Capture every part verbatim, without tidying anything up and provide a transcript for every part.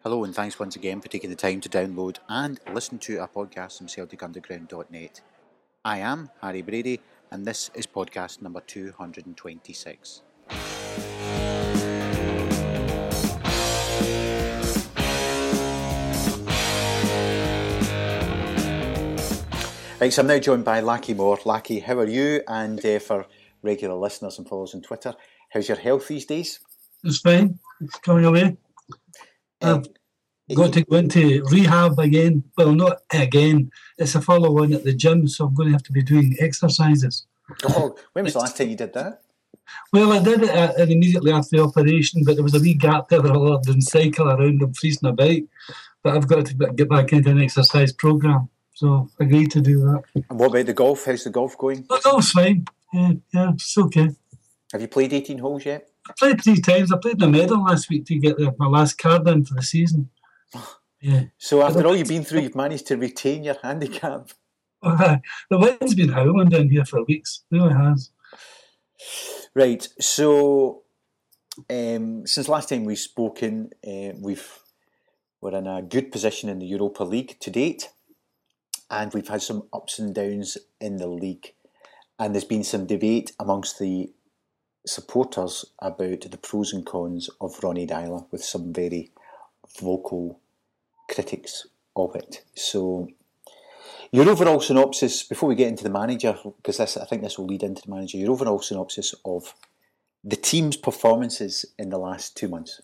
Hello and thanks once again for taking the time to download and listen to our podcast from Celtic Underground dot net. I am Harry Brady and this is podcast number two hundred twenty-six. Right, so I'm now joined by Lachie Moore. Lachie, how are you? And uh, for regular listeners and followers on Twitter, how's your health these days? It's fine. It's coming away. I've got to go into rehab again. Well, not again. It's a follow-on at the gym, so I'm going to have to be doing exercises. Oh, when was the last time you did that? Well, I did it uh, immediately after the operation, but there was a wee gap there where I didn't cycle around and freezing a bike. But I've got to get back into an exercise programme, so I agreed to do that. And what about the golf? How's the golf going? The golf's fine. Yeah, yeah, it's okay. Have you played eighteen holes yet? I played three times. I played in a medal last week to get the, my last card in for the season. Yeah. So after all you've been through, you've managed to retain your handicap. Uh, the wind's been howling down here for weeks. It really has. Right. So um, since last time we've spoken, uh, we've we're in a good position in the Europa League to date, and we've had some ups and downs in the league, and there's been some debate amongst the supporters about the pros and cons of Ronny Deila, with some very vocal critics of it. So your overall synopsis, before we get into the manager, because this I think this will lead into the manager, your overall synopsis of the team's performances in the last two months.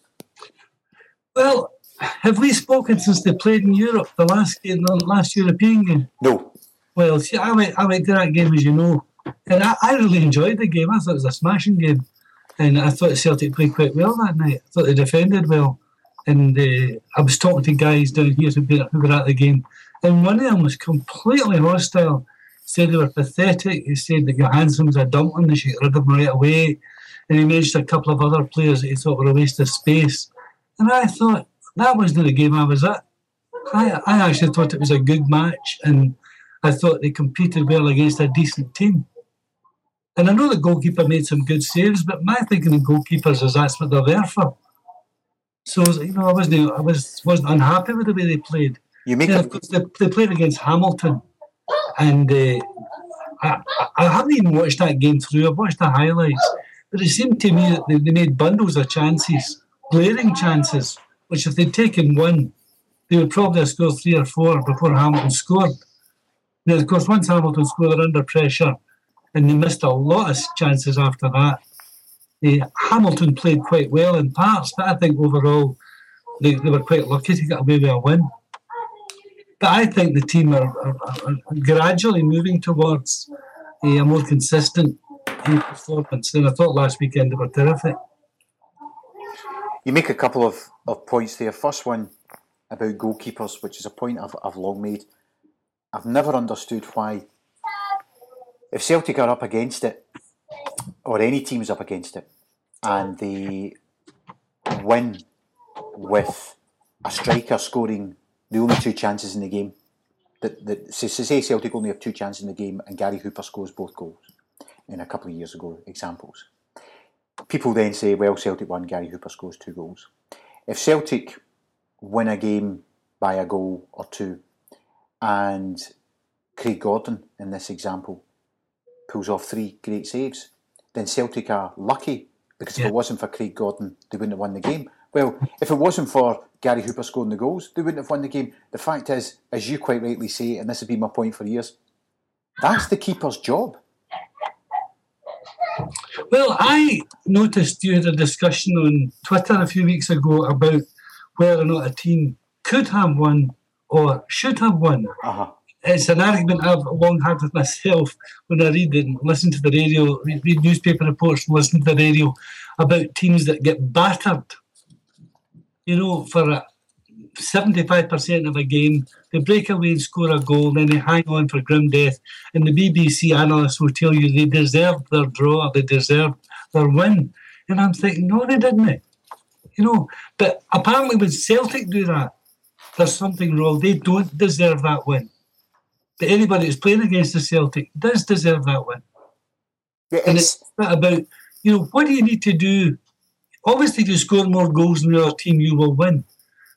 Well, have we spoken since they played in Europe, the last game, the last European game? No. Well, see, I went, I went to that game, as you know, and I, I really enjoyed the game. I thought it was a smashing game, and I thought Celtic played quite well that night. I thought they defended well. And uh, I was talking to guys down here who were at the game, and one of them was completely hostile. Said they were pathetic. He said that Johansson was a dumpling, they should get rid of him right away. And he mentioned a couple of other players that he thought were a waste of space. And I thought, that wasn't the game I was at. I, I actually thought it was a good match, and I thought they competed well against a decent team. And I know the goalkeeper made some good saves, but my thinking of goalkeepers is that's what they're there for. So, you know, I wasn't, I was, wasn't unhappy with the way they played. You make yeah, a... they, they played against Hamilton, and uh, I, I haven't even watched that game through. I've watched the highlights, but it seemed to me that they, they made bundles of chances, glaring chances, which if they'd taken one, they would probably have scored three or four before Hamilton scored. Now, of course, once Hamilton scored, they're under pressure, and they missed a lot of chances after that. Uh, Hamilton played quite well in parts, but I think overall they, they were quite lucky to get away with a win. But I think the team are, are, are gradually moving towards uh, a more consistent uh, performance. And I thought last weekend they were terrific. You make a couple of, of points there. First one about goalkeepers, which is a point I've, I've long made. I've never understood why, if Celtic are up against it, or any team's up against it, and they win with a striker scoring the only two chances in the game, that, that so say Celtic only have two chances in the game and Gary Hooper scores both goals in a couple of years ago examples. People then say, well, Celtic won, Gary Hooper scores two goals. If Celtic win a game by a goal or two, and Craig Gordon, in this example, pulls off three great saves, then Celtic are lucky, because if yeah. it wasn't for Craig Gordon, they wouldn't have won the game. Well, if it wasn't for Gary Hooper scoring the goals, they wouldn't have won the game. The fact is, as you quite rightly say, and this has been my point for years, that's the keeper's job. Well, I noticed you had a discussion on Twitter a few weeks ago about whether or not a team could have won or should have won. Uh-huh. It's an argument I've long had with myself when I read and listen to the radio, read newspaper reports and listen to the radio about teams that get battered. You know, for seventy-five percent of a game, they break away and score a goal, then they hang on for grim death, and the B B C analysts will tell you they deserved their draw, they deserved their win. And I'm thinking, no, they didn't. You know, but apparently when Celtic do that, there's something wrong. They don't deserve that win. But anybody who's playing against the Celtic does deserve that win. Yeah, and it's not about, you know, what do you need to do? Obviously, if you score more goals than the other team, you will win.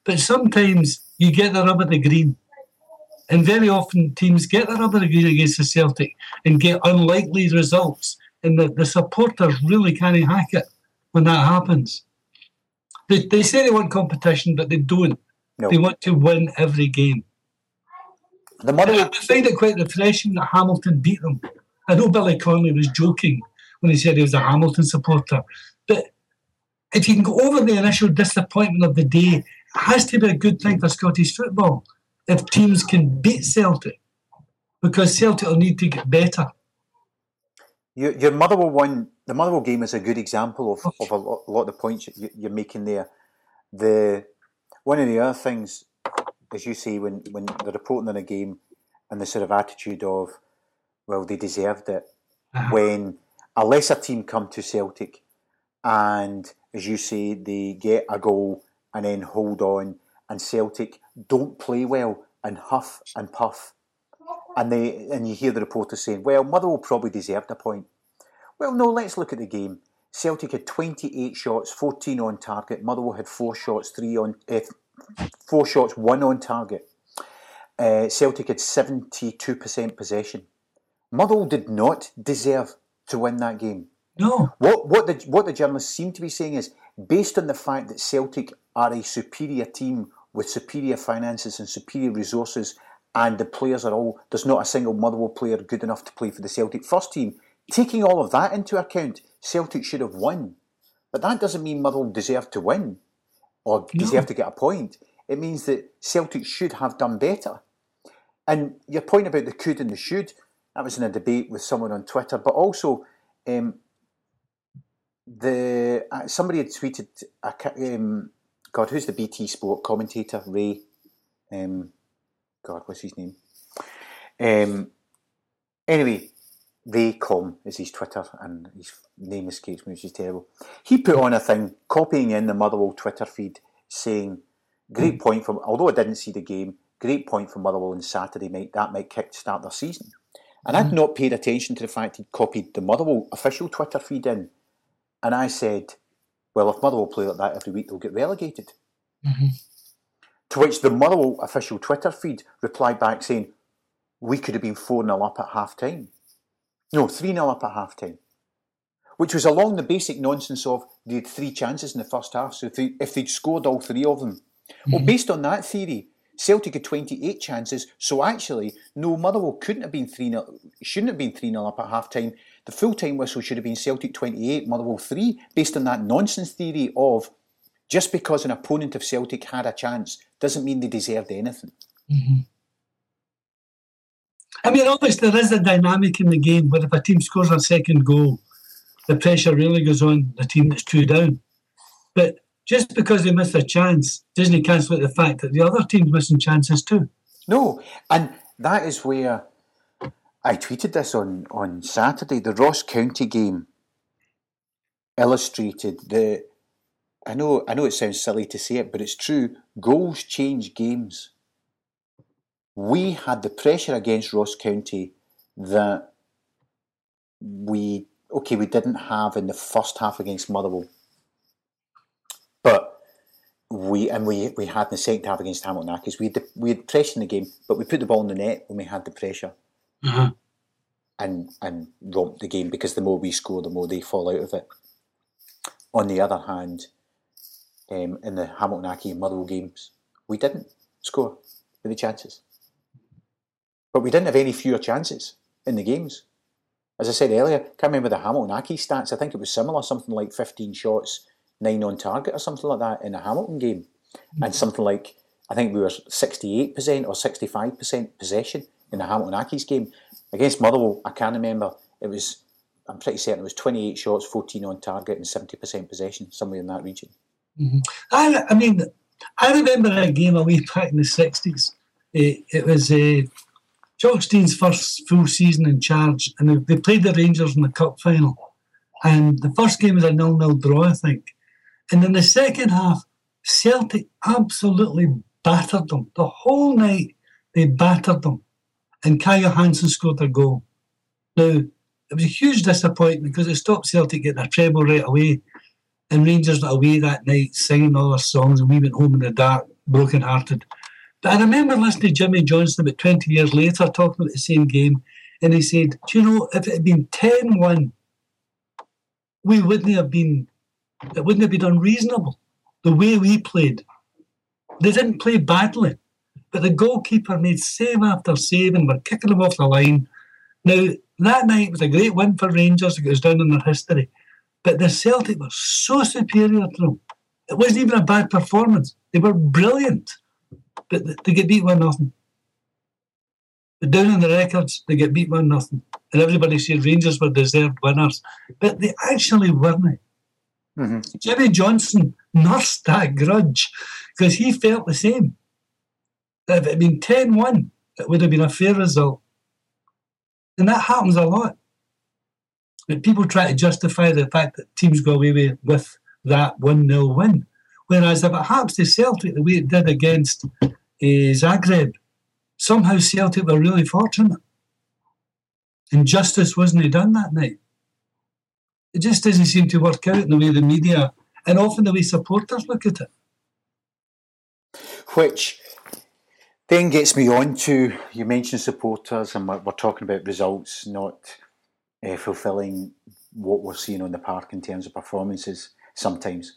But sometimes you get the rub of the green. And very often teams get the rub of the green against the Celtic and get unlikely results. And the, the supporters really can't hack it when that happens. They, they say they want competition, but they don't. No. They want to win every game. The Motherwell... I find it quite refreshing that Hamilton beat them. I know Billy Connolly was joking when he said he was a Hamilton supporter. But if you can go over the initial disappointment of the day, it has to be a good thing for Scottish football if teams can beat Celtic, because Celtic will need to get better. Your, your Motherwell one, the Motherwell game is a good example of, of a, lot, a lot of the points you, you're making there. The one of the other things, as you say, when, when they're reporting on a game and the sort of attitude of, well, they deserved it, uh-huh. when a lesser team come to Celtic and, as you say, they get a goal and then hold on, and Celtic don't play well and huff and puff, and they and you hear the reporters saying, well, Motherwell probably deserved a point. Well, no, let's look at the game. Celtic had twenty-eight shots, fourteen on target. Motherwell had four shots, three on uh, four shots, one on target. Uh, Celtic had seventy-two percent possession. Motherwell did not deserve to win that game. No. What what the what the journalists seem to be saying is, based on the fact that Celtic are a superior team with superior finances and superior resources, and the players are all, there's not a single Motherwell player good enough to play for the Celtic first team. Taking all of that into account, Celtic should have won. But that doesn't mean Motherwell deserved to win or deserve no. to get a point. It means that Celtic should have done better. And your point about the could and the should, that was in a debate with someone on Twitter, but also um, the uh, somebody had tweeted, uh, um, God, who's the B T Sport commentator? Ray, um, God, what's his name? Um, anyway, Raycom is his Twitter, and his name escapes me, which is terrible. He put on a thing, copying in the Motherwell Twitter feed, saying, great point from, although I didn't see the game, great point from Motherwell on Saturday, might that might kick-start their season. And mm-hmm. I'd not paid attention to the fact he'd copied the Motherwell official Twitter feed in. And I said, well, if Motherwell play like that every week, they'll get relegated. Mm-hmm. To which the Motherwell official Twitter feed replied back saying, we could have been four nil up at half-time. No, three nil up at half-time. Which was along the basic nonsense of they had three chances in the first half, so if, they, if they'd scored all three of them. Mm-hmm. Well, based on that theory, Celtic had twenty-eight chances, so actually, no, Motherwell couldn't have been three nil, shouldn't have been three nil up at half-time. The full-time whistle should have been Celtic twenty-eight, Motherwell three, based on that nonsense theory of just because an opponent of Celtic had a chance doesn't mean they deserved anything. Mm-hmm. I mean, obviously there is a dynamic in the game where if a team scores a second goal, the pressure really goes on the team that's two down. But just because they miss a chance doesn't cancel out the fact that the other team's missing chances too. No, and that is where I tweeted this on, on Saturday. The Ross County game illustrated the, I know I know it sounds silly to say it, but it's true, goals change games. We had the pressure against Ross County that we, okay, we didn't have in the first half against Motherwell. But we, and we, we had in the second half against Hamilton Accies, we had, the, we had pressure in the game, but we put the ball in the net when we had the pressure. Uh-huh. And, and romped the game, because the more we score, the more they fall out of it. On the other hand, um, in the Hamilton Accies and Motherwell games, we didn't score with the chances. But we didn't have any fewer chances in the games. As I said earlier, I can't remember the Hamilton Accies stats. I think it was similar, something like fifteen shots, nine on target or something like that in a Hamilton game. Mm-hmm. And something like, I think we were sixty-eight percent or sixty-five percent possession in the Hamilton Accies game. Against Motherwell, I can't remember, it was, I'm pretty certain it was twenty-eight shots, fourteen on target and seventy percent possession, somewhere in that region. Mm-hmm. I, I mean, I remember a game a wee back in the sixties. It, it was uh, Jock Stein's first full season in charge, and they played the Rangers in the cup final. And the first game was a nil nil draw, I think. And in the second half, Celtic absolutely battered them. The whole night, they battered them. And Kai Johansson scored their goal. Now, it was a huge disappointment because it stopped Celtic getting a treble right away. And Rangers went away that night singing all their songs, and we went home in the dark broken-hearted. But I remember listening to Jimmy Johnson about twenty years later talking about the same game, and he said, do you know, if it had been ten one, we wouldn't have been, it wouldn't have been unreasonable, the way we played. They didn't play badly, but the goalkeeper made save after save and were kicking them off the line. Now, that night was a great win for Rangers. It goes down in their history. But the Celtic were so superior to them. It wasn't even a bad performance. They were brilliant. But they get beat one nothing. But down in the records, they get beat one nothing. And everybody said Rangers were deserved winners. But they actually weren't. Mm-hmm. Jimmy Johnson nursed that grudge because he felt the same. If it had been ten one, it would have been a fair result. And that happens a lot. But people try to justify the fact that teams go away with that one nil win. Whereas if it happens to Celtic the way it did against uh, Zagreb, somehow Celtic were really fortunate. And justice wasn't done that night. It just doesn't seem to work out in the way the media and often the way supporters look at it. Which then gets me on to, you mentioned supporters, and we're, we're talking about results not uh, fulfilling what we're seeing on the park in terms of performances sometimes.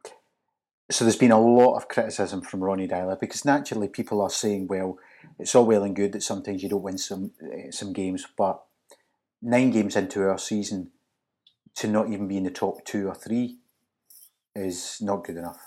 So there's been a lot of criticism from Ronny Deila because naturally people are saying, well, it's all well and good that sometimes you don't win some uh, some games, but nine games into our season to not even be in the top two or three is not good enough.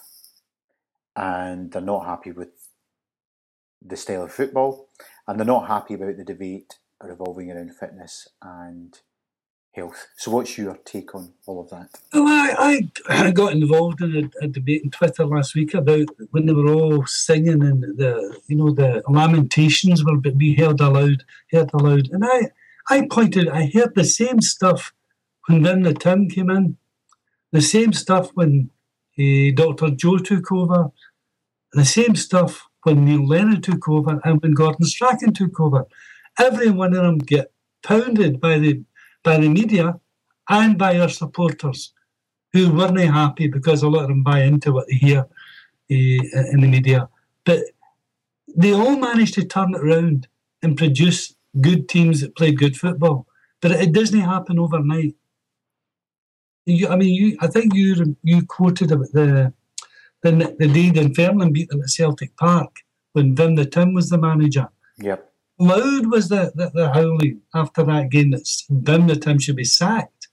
And they're not happy with the style of football, and they're not happy about the debate revolving around fitness and health. So what's your take on all of that? Well, I, I got involved in a, a debate on Twitter last week about when they were all singing and the, you know, the lamentations were being heard aloud, heard aloud. And I, I pointed, I heard the same stuff when Vim the Tim came in, the same stuff when uh, Doctor Joe took over, the same stuff when Neil Lennon took over and when Gordon Strachan took over. Every one of them get pounded by the by the media and by our supporters who weren't happy because a lot of them buy into what they hear uh, in the media. But they all managed to turn it around and produce good teams that played good football. But it doesn't happen overnight. You, I mean, you, I think you you quoted about the the, the day Dunfermline beat them at Celtic Park when Vim the Tim was the manager. Yep. Loud was the, the, the howling after that game that Vim the Tim should be sacked.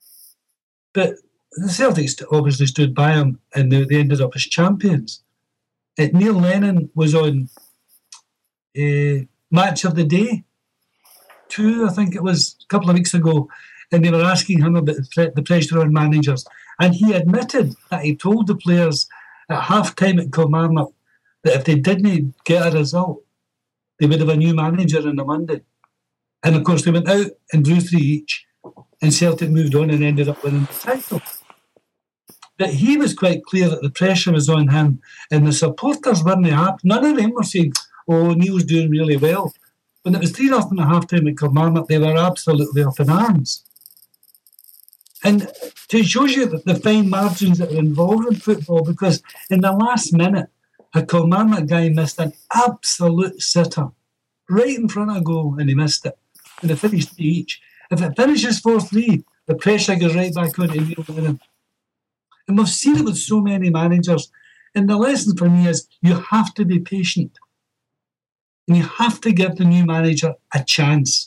But the Celtics obviously stood by him and they, they ended up as champions. Uh, Neil Lennon was on uh, Match of the Day two, I think it was, a couple of weeks ago, and they were asking him about the, pre- the pressure on managers. And he admitted that he told the players at half-time at Kilmarnock that if they didn't get a result, they would have a new manager on the Monday. And of course, they went out and drew three each, and Celtic moved on and ended up winning the title. But he was quite clear that the pressure was on him, and the supporters weren't happy. None of them were saying, oh, Neil's doing really well. When it was three nothing at half-time at Kilmarnock, they were absolutely up in arms. And it shows you the fine margins that are involved in football, because in the last minute, a Kilmarnock guy missed an absolute sitter right in front of a goal, and he missed it. And they finished three each. If it finishes four three, the pressure goes right back on to Neil Lennon. And we've seen it with so many managers. And the lesson for me is you have to be patient. And you have to give the new manager a chance.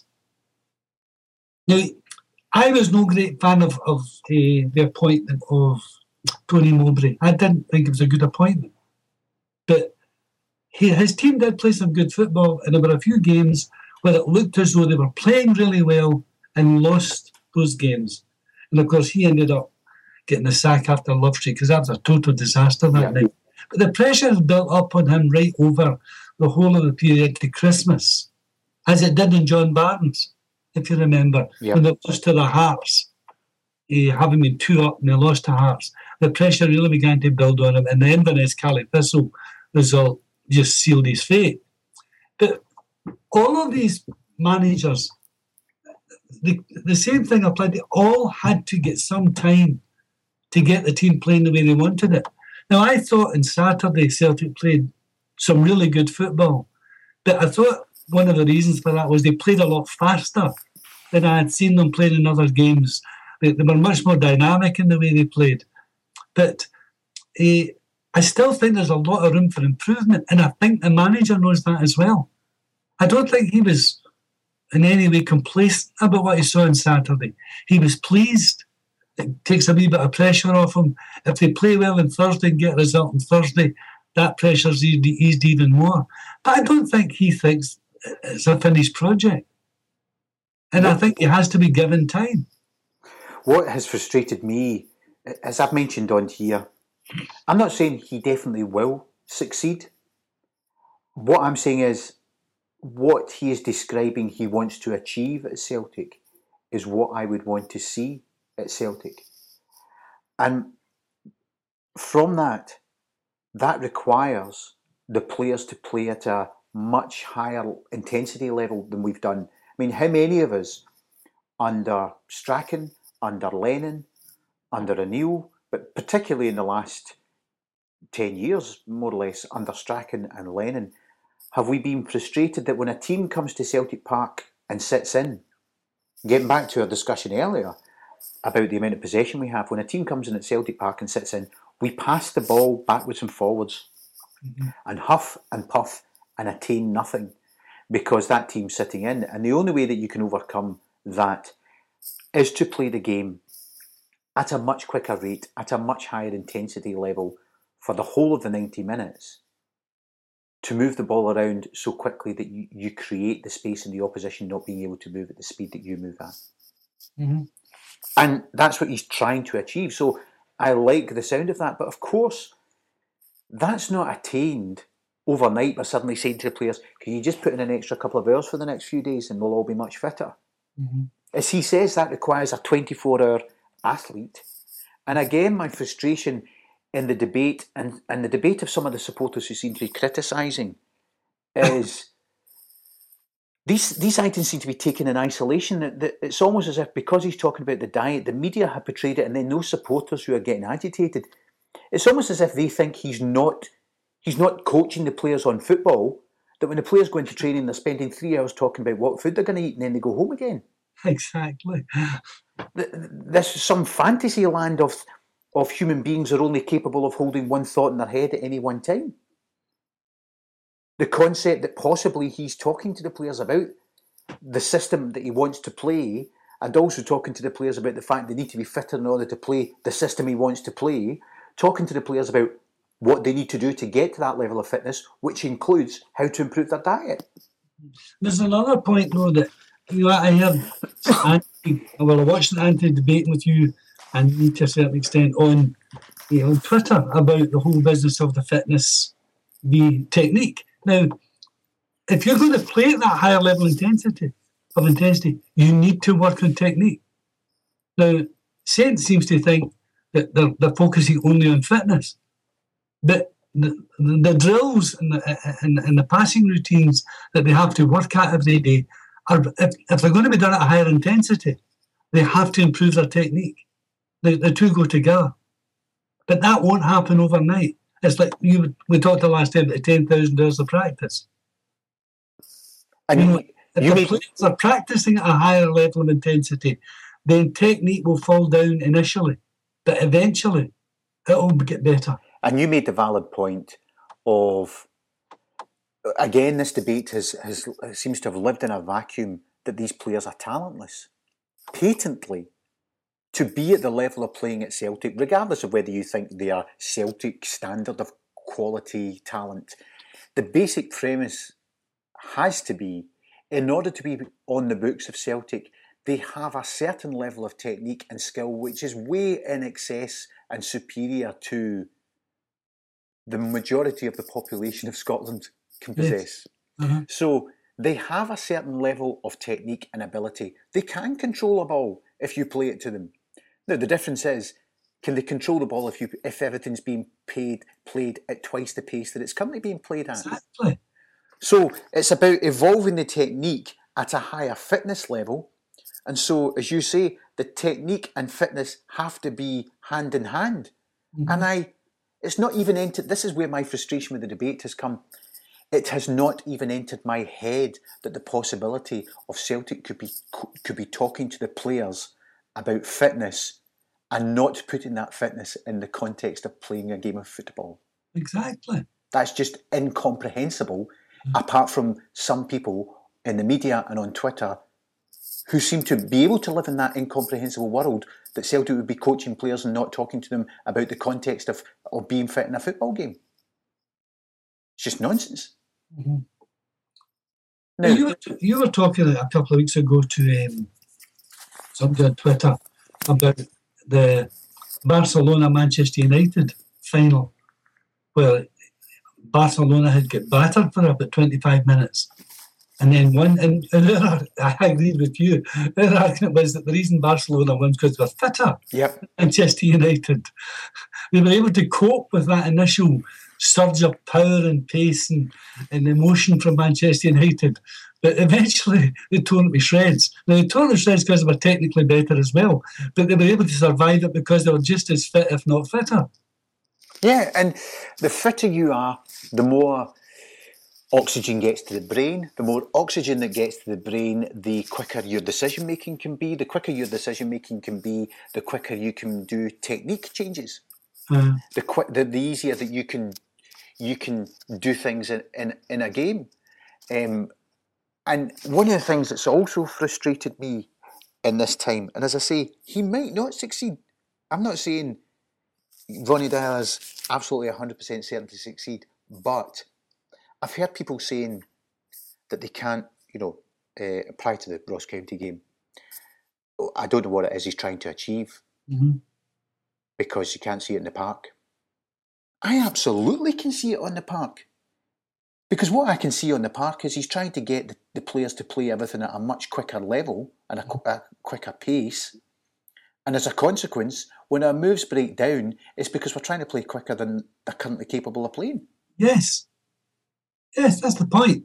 Now, I was no great fan of, of uh, the appointment of Tony Mowbray. I didn't think it was a good appointment. But he, his team did play some good football, and there were a few games where it looked as though they were playing really well and lost those games. And of course, he ended up getting the sack after Love Street because that was a total disaster that yeah. night. But the pressure was built up on him right over the whole of the period to Christmas, as it did in John Barnes, if you remember, yeah. when they lost to the Hearts, eh, having been two up and they lost to Hearts. The pressure really began to build on him, and the Inverness Caley Thistle result just sealed his fate. But all of these managers, the, the same thing applied. They all had to get some time to get the team playing the way they wanted it. Now, I thought on Saturday Celtic played some really good football. But I thought one of the reasons for that was they played a lot faster than I had seen them playing in other games. They, they were much more dynamic in the way they played. But uh, I still think there's a lot of room for improvement, and I think the manager knows that as well. I don't think he was in any way complacent about what he saw on Saturday. He was pleased. It takes a wee bit of pressure off him. If they play well on Thursday and get a result on Thursday, that pressure's eased, eased even more. But I don't think he thinks it's a finished project. And I think he has to be given time. What has frustrated me, as I've mentioned on here, I'm not saying he definitely will succeed. What I'm saying is, what he is describing he wants to achieve at Celtic is what I would want to see at Celtic. And from that, that requires the players to play at a much higher intensity level than we've done. I mean, how many of us under Strachan, under Lennon, under O'Neill, but particularly in the last ten years, more or less, under Strachan and Lennon, have we been frustrated that when a team comes to Celtic Park and sits in, getting back to our discussion earlier about the amount of possession we have, when a team comes in at Celtic Park and sits in, we pass the ball backwards and forwards mm-hmm. and huff and puff and attain nothing because that team's sitting in. And the only way that you can overcome that is to play the game at a much quicker rate, at a much higher intensity level for the whole of the ninety minutes, to move the ball around so quickly that you, you create the space in the opposition not being able to move at the speed that you move at. Mm-hmm. And that's what he's trying to achieve. So I like the sound of that. But of course, that's not attained overnight by suddenly saying to the players, can you just put in an extra couple of hours for the next few days and we'll all be much fitter? Mm-hmm. As he says, that requires a twenty-four hour athlete. And again, my frustration in the debate, and, and the debate of some of the supporters who seem to be criticising, is these these items seem to be taken in isolation. It's almost as if because he's talking about the diet, the media have portrayed it, and then those supporters who are getting agitated, it's almost as if they think he's not he's not coaching the players on football, that when the players go into training, they're spending three hours talking about what food they're going to eat, and then they go home again. Exactly. This is some fantasy land of of human beings are only capable of holding one thought in their head at any one time. The concept that possibly he's talking to the players about the system that he wants to play, and also talking to the players about the fact they need to be fitter in order to play the system he wants to play, talking to the players about what they need to do to get to that level of fitness, which includes how to improve their diet. There's another point, though, that you know, I heard Andy, well, I watched the anti-debate with you and me to a certain extent on, you know, on Twitter about the whole business of the fitness v technique. Now, if you're going to play at that higher level intensity of intensity, you need to work on technique. Now, Saints seems to think that they're, they're focusing only on fitness, but the, the, the drills and the, and, and the passing routines that they have to work at every day are, if, if they're going to be done at a higher intensity, they have to improve their technique. The, the two go together. But that won't happen overnight. It's like you we talked the last time about ten thousand hours of practice. And you know, if you the mean, players are practicing at a higher level of intensity, then technique will fall down initially, but eventually it will get better. And you made the valid point of, again, this debate has, has seems to have lived in a vacuum that these players are talentless. Patently, to be at the level of playing at Celtic, regardless of whether you think they are Celtic standard of quality talent, the basic premise has to be, in order to be on the books of Celtic, they have a certain level of technique and skill which is way in excess and superior to the majority of the population of Scotland can possess. Yes. Uh-huh. So they have a certain level of technique and ability. They can control a ball if you play it to them. Now, the difference is, can they control the ball if you if everything's being paid, played at twice the pace that it's currently being played at? Exactly. So it's about evolving the technique at a higher fitness level. And so, as you say, the technique and fitness have to be hand in hand. Mm-hmm. And I, It's not even entered. This is where my frustration with the debate has come. It has not even entered my head that the possibility of Celtic could be could be talking to the players about fitness and not putting that fitness in the context of playing a game of football. Exactly. That's just incomprehensible, mm-hmm. apart from some people in the media and on Twitter who seem to be able to live in that incomprehensible world that Celtic would be coaching players and not talking to them about the context of, of being fit in a football game. It's just nonsense. Mm-hmm. Now, you were, you were talking a couple of weeks ago to um, somebody on Twitter about the Barcelona-Manchester United final, where Barcelona had got battered for about twenty-five minutes. And then one, and, and their, I agreed with you, their argument was that the reason Barcelona won was because they were fitter. Yep. Manchester United. They were able to cope with that initial surge of power and pace and, and emotion from Manchester United. But eventually they tore it to shreds. Now, they tore it to shreds because they were technically better as well, but they were able to survive it because they were just as fit, if not fitter. Yeah, and the fitter you are, the more oxygen gets to the brain. The more oxygen that gets to the brain, the quicker your decision making can be. The quicker your decision making can be, the quicker you can do technique changes. Mm. The, quick, the the easier that you can you can do things in in, in a game. Um, and one of the things that's also frustrated me in this time, and as I say, he might not succeed. I'm not saying Ronny Deila is absolutely one hundred percent certain to succeed, but I've heard people saying that they can't, you know, uh, apply to the Ross County game. I don't know what it is he's trying to achieve, mm-hmm. because you can't see it in the park. I absolutely can see it on the park. Because what I can see on the park is he's trying to get the, the players to play everything at a much quicker level and a, a quicker pace. And as a consequence, when our moves break down, it's because we're trying to play quicker than they're currently capable of playing. Yes. Yes, that's the point.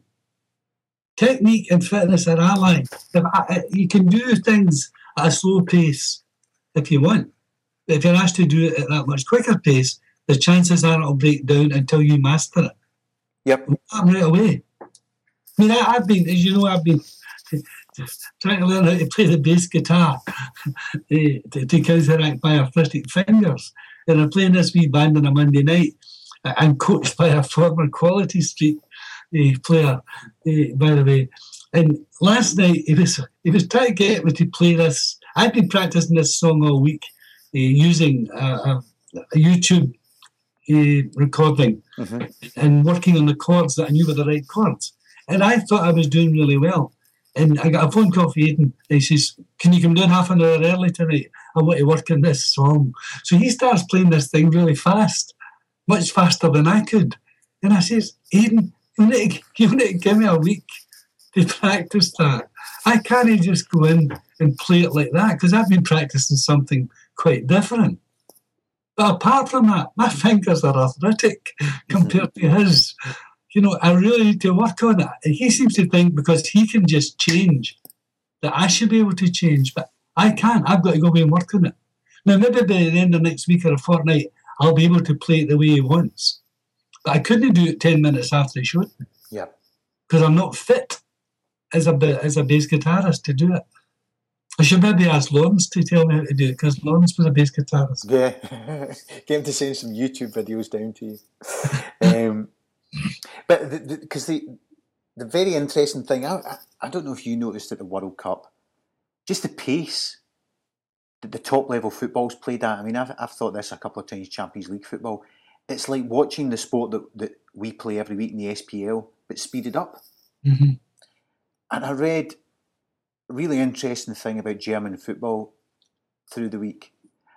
Technique and fitness are allied. If I, you can do things at a slow pace if you want. But if you're asked to do it at that much quicker pace, the chances are it'll break down until you master it. Yep. Right away. I mean, I, I've been, as you know, I've been trying to learn how to play the bass guitar to, to counteract my arthritic fingers. And I'm playing this wee band on a Monday night. I'm coached by a former Quality Street uh, player, uh, by the way. And last night he was he was trying to get me to play this. I'd been practicing this song all week uh, using a, a, a YouTube uh, recording, mm-hmm. and working on the chords that I knew were the right chords. And I thought I was doing really well. And I got a phone call from Aidan, and he says, "Can you come down half an hour early tonight? I want to work on this song." So he starts playing this thing really fast, much faster than I could. And I says, "Aidan, you need to, you need to give me a week to practice that. I can't just go in and play it like that, because I've been practicing something quite different." But apart from that, my fingers are arthritic compared to his. You know, I really need to work on it. And he seems to think because he can just change that I should be able to change, but I can't. I've got to go away and work on it. Now, maybe by the end of next week or a fortnight, I'll be able to play it the way he wants. But I couldn't do it ten minutes after he showed me. Yeah. Because I'm not fit as a, as a bass guitarist to do it. I should maybe ask Lawrence to tell me how to do it, because Lawrence was a bass guitarist. Yeah. Get him to send some YouTube videos down to you. um, but because the, the the very interesting thing, I, I I don't know if you noticed at the World Cup, just the pace that the top level football's played at. I mean, I've I've thought this a couple of times. Champions League football, it's like watching the sport that, that we play every week in the S P L, but speeded up. Mm-hmm. And I read a really interesting thing about German football through the week.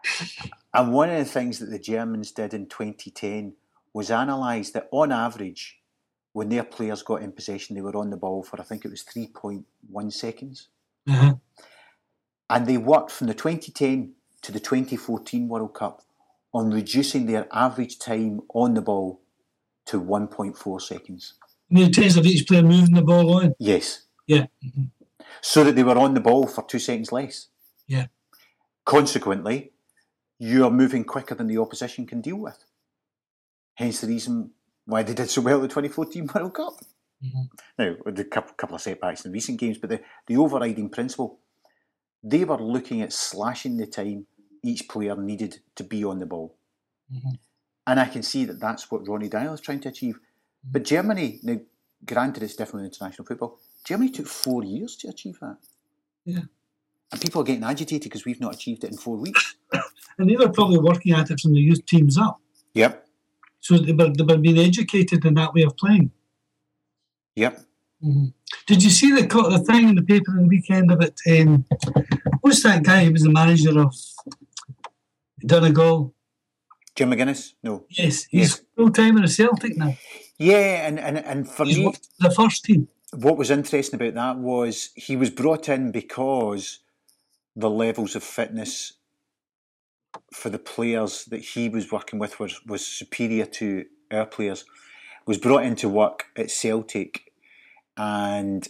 And one of the things that the Germans did in twenty ten was analyse that on average, when their players got in possession, they were on the ball for, I think it was three point one seconds. Mm-hmm. And they worked from the twenty ten to the twenty fourteen World Cup on reducing their average time on the ball to one point four seconds. In terms of each player moving the ball on? Yes. Yeah. Mm-hmm. So that they were on the ball for two seconds less. Yeah. Consequently, you are moving quicker than the opposition can deal with. Hence the reason why they did so well at the twenty fourteen World Cup. Mm-hmm. Now, with a couple, couple of setbacks in recent games, but the, the overriding principle, they were looking at slashing the time each player needed to be on the ball. Mm-hmm. And I can see that that's what Ronny Deila is trying to achieve. Mm-hmm. But Germany, now granted it's different in international football, Germany took four years to achieve that. Yeah. And people are getting agitated because we've not achieved it in four weeks. And they were probably working at it from the youth teams up. Yep. So they were, they were being educated in that way of playing. Yep. Mm-hmm. Did you see the the thing in the paper on the weekend about um, what's that guy who was the manager of Donegal? Jim McGuinness? No. Yes, he's yes. full time in a Celtic now. Yeah, and, and, and for he's me, the first team. What was interesting about that was he was brought in because the levels of fitness for the players that he was working with was, was superior to our players. Was brought in to work at Celtic, and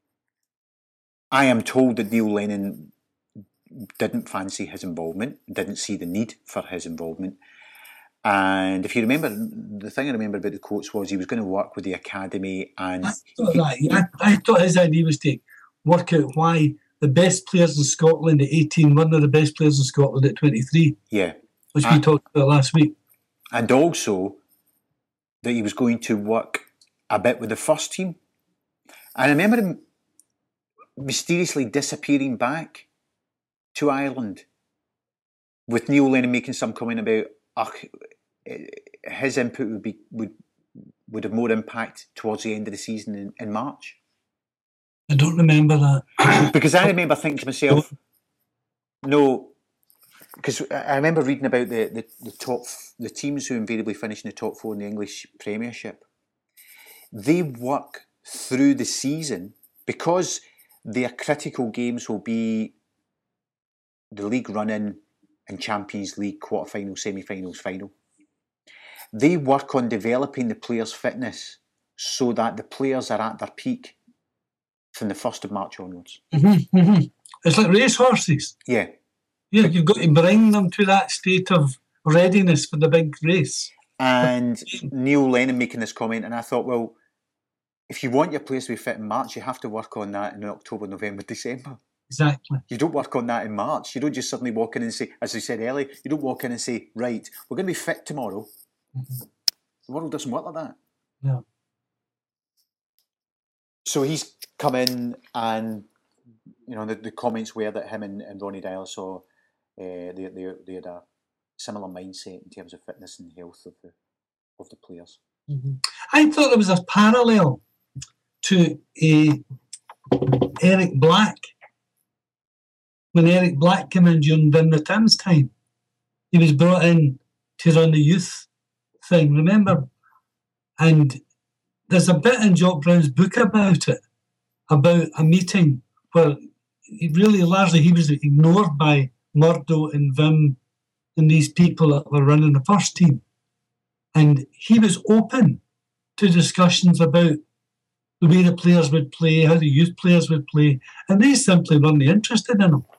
I am told that Neil Lennon didn't fancy his involvement, didn't see the need for his involvement. And if you remember, the thing I remember about the coach was he was going to work with the academy. And I thought, that. I, I thought his idea was to work out why the best players in Scotland at eighteen weren't the best players in Scotland at twenty-three. Yeah. Which we talked about last week. And also that he was going to work a bit with the first team. And I remember him mysteriously disappearing back to Ireland with Neil Lennon making some comment about uh, his input would be would would have more impact towards the end of the season in, in March. I don't remember that. Because I remember thinking to myself, no, because I remember reading about the, the, the top the teams who invariably finish in the top four in the English Premiership. They work through the season because their critical games will be the league run-in and Champions League quarter-finals, semi-finals, final. They work on developing the players' fitness so that the players are at their peak from the first of March onwards. Mm-hmm, mm-hmm. It's like racehorses. Yeah. Yeah, you've got to bring them to that state of readiness for the big race. And Neil Lennon making this comment, and I thought, well, if you want your players to be fit in March, you have to work on that in October, November, December. Exactly. You don't work on that in March. You don't just suddenly walk in and say, as I said earlier, you don't walk in and say, right, we're going to be fit tomorrow. Mm-hmm. The world doesn't work like that. No. So he's come in, and you know the, the comments were that him and, and Ronny Deila saw uh, they, they they had a similar mindset in terms of fitness and health of the of the players. Mm-hmm. I thought there was a parallel to uh, Eric Black. When Eric Black came in during Vinna Tim's time, he was brought in to run the youth thing, remember? And there's a bit in Jock Brown's book about it, about a meeting where he really largely he was ignored by Murdo and Vim and these people that were running the first team. And he was open to discussions about the way the players would play, how the youth players would play, and they simply weren't interested in them.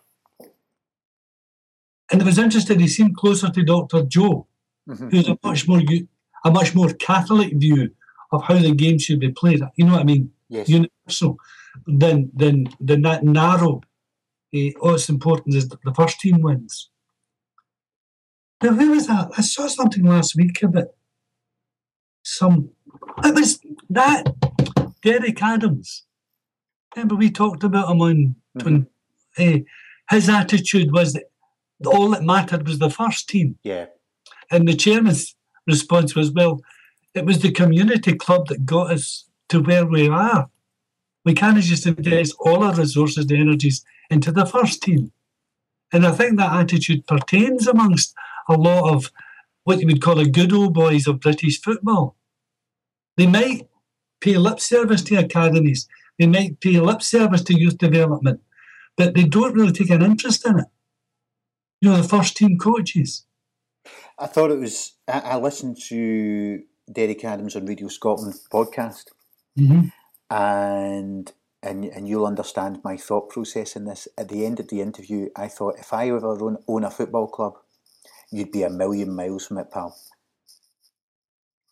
And it was interesting, he seemed closer to Doctor Joe, mm-hmm. who's a much more a much more Catholic view of how the game should be played. You know what I mean? Yes. Universal. Than than than that narrow. Uh, all it's important is that the first team wins. Now, where was that? I saw something last week about some. It was that Derek Adams. Remember we talked about him on. Mm-hmm. When, uh, his attitude was that all that mattered was the first team. Yeah. And the chairman's response was, well, it was the community club that got us to where we are. We can't just invest all our resources and energies into the first team. And I think that attitude pertains amongst a lot of what you would call the good old boys of British football. They might pay lip service to academies, they might pay lip service to youth development, but they don't really take an interest in it. You know, the first team coaches. I thought it was, I, I listened to Derek Adams on Radio Scotland podcast. Mm-hmm. And and and you'll understand my thought process in this. At the end of the interview, I thought, if I ever own, own a football club, you'd be a million miles from it, pal.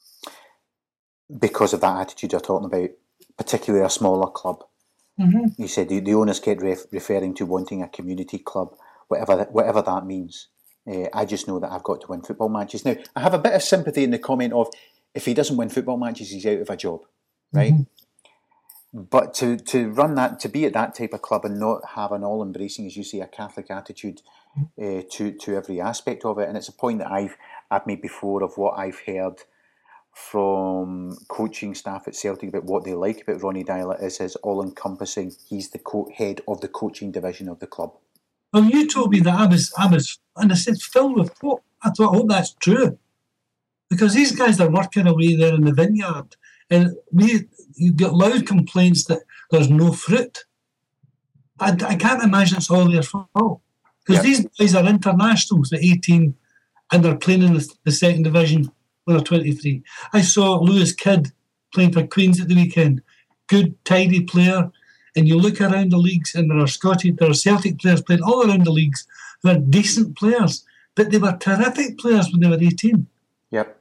because of that attitude you're talking about, particularly a smaller club. Mm-hmm. You said the, the owners kept ref, referring to wanting a community club, whatever whatever that means. Uh, I just know that I've got to win football matches. Now, I have a bit of sympathy in the comment of, if he doesn't win football matches, he's out of a job, right? Mm-hmm. But to, to run that, to be at that type of club and not have an all-embracing, as you say, a Catholic attitude uh, to to every aspect of it, and it's a point that I've I've made before of what I've heard from coaching staff at Celtic about what they like about Ronny Deila is his all-encompassing. He's the co- head of the coaching division of the club. Well, you told me that I was, I was, and I said, filled with hope. I thought, I hope that's true, because these guys are working away there in the vineyard, and we you get loud complaints that there's no fruit. I, I can't imagine it's all their fault, because yep. these guys are internationals at eighteen, and they're playing in the, the second division when they're twenty-three. I saw Lewis Kidd playing for Queens at the weekend. Good, tidy player. And you look around the leagues, and there are Scottish, there are Celtic players playing all around the leagues who are decent players, but they were terrific players when they were eighteen. Yep.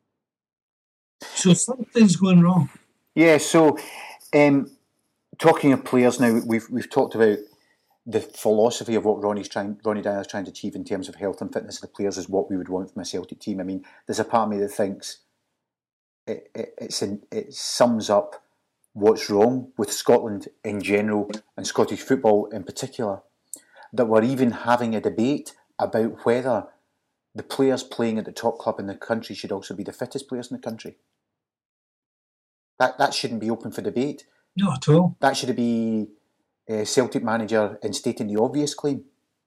So something's going wrong. Yeah. So, um, talking of players now, we've we've talked about the philosophy of what Ronnie's trying, Ronny Deila is trying to achieve in terms of health and fitness of the players is what we would want from a Celtic team. I mean, there's a part of me that thinks it it, it's in, it sums up what's wrong with Scotland in general and Scottish football in particular, that we're even having a debate about whether the players playing at the top club in the country should also be the fittest players in the country. That that shouldn't be open for debate. Not at all. That should be a Celtic manager in stating the obvious claim.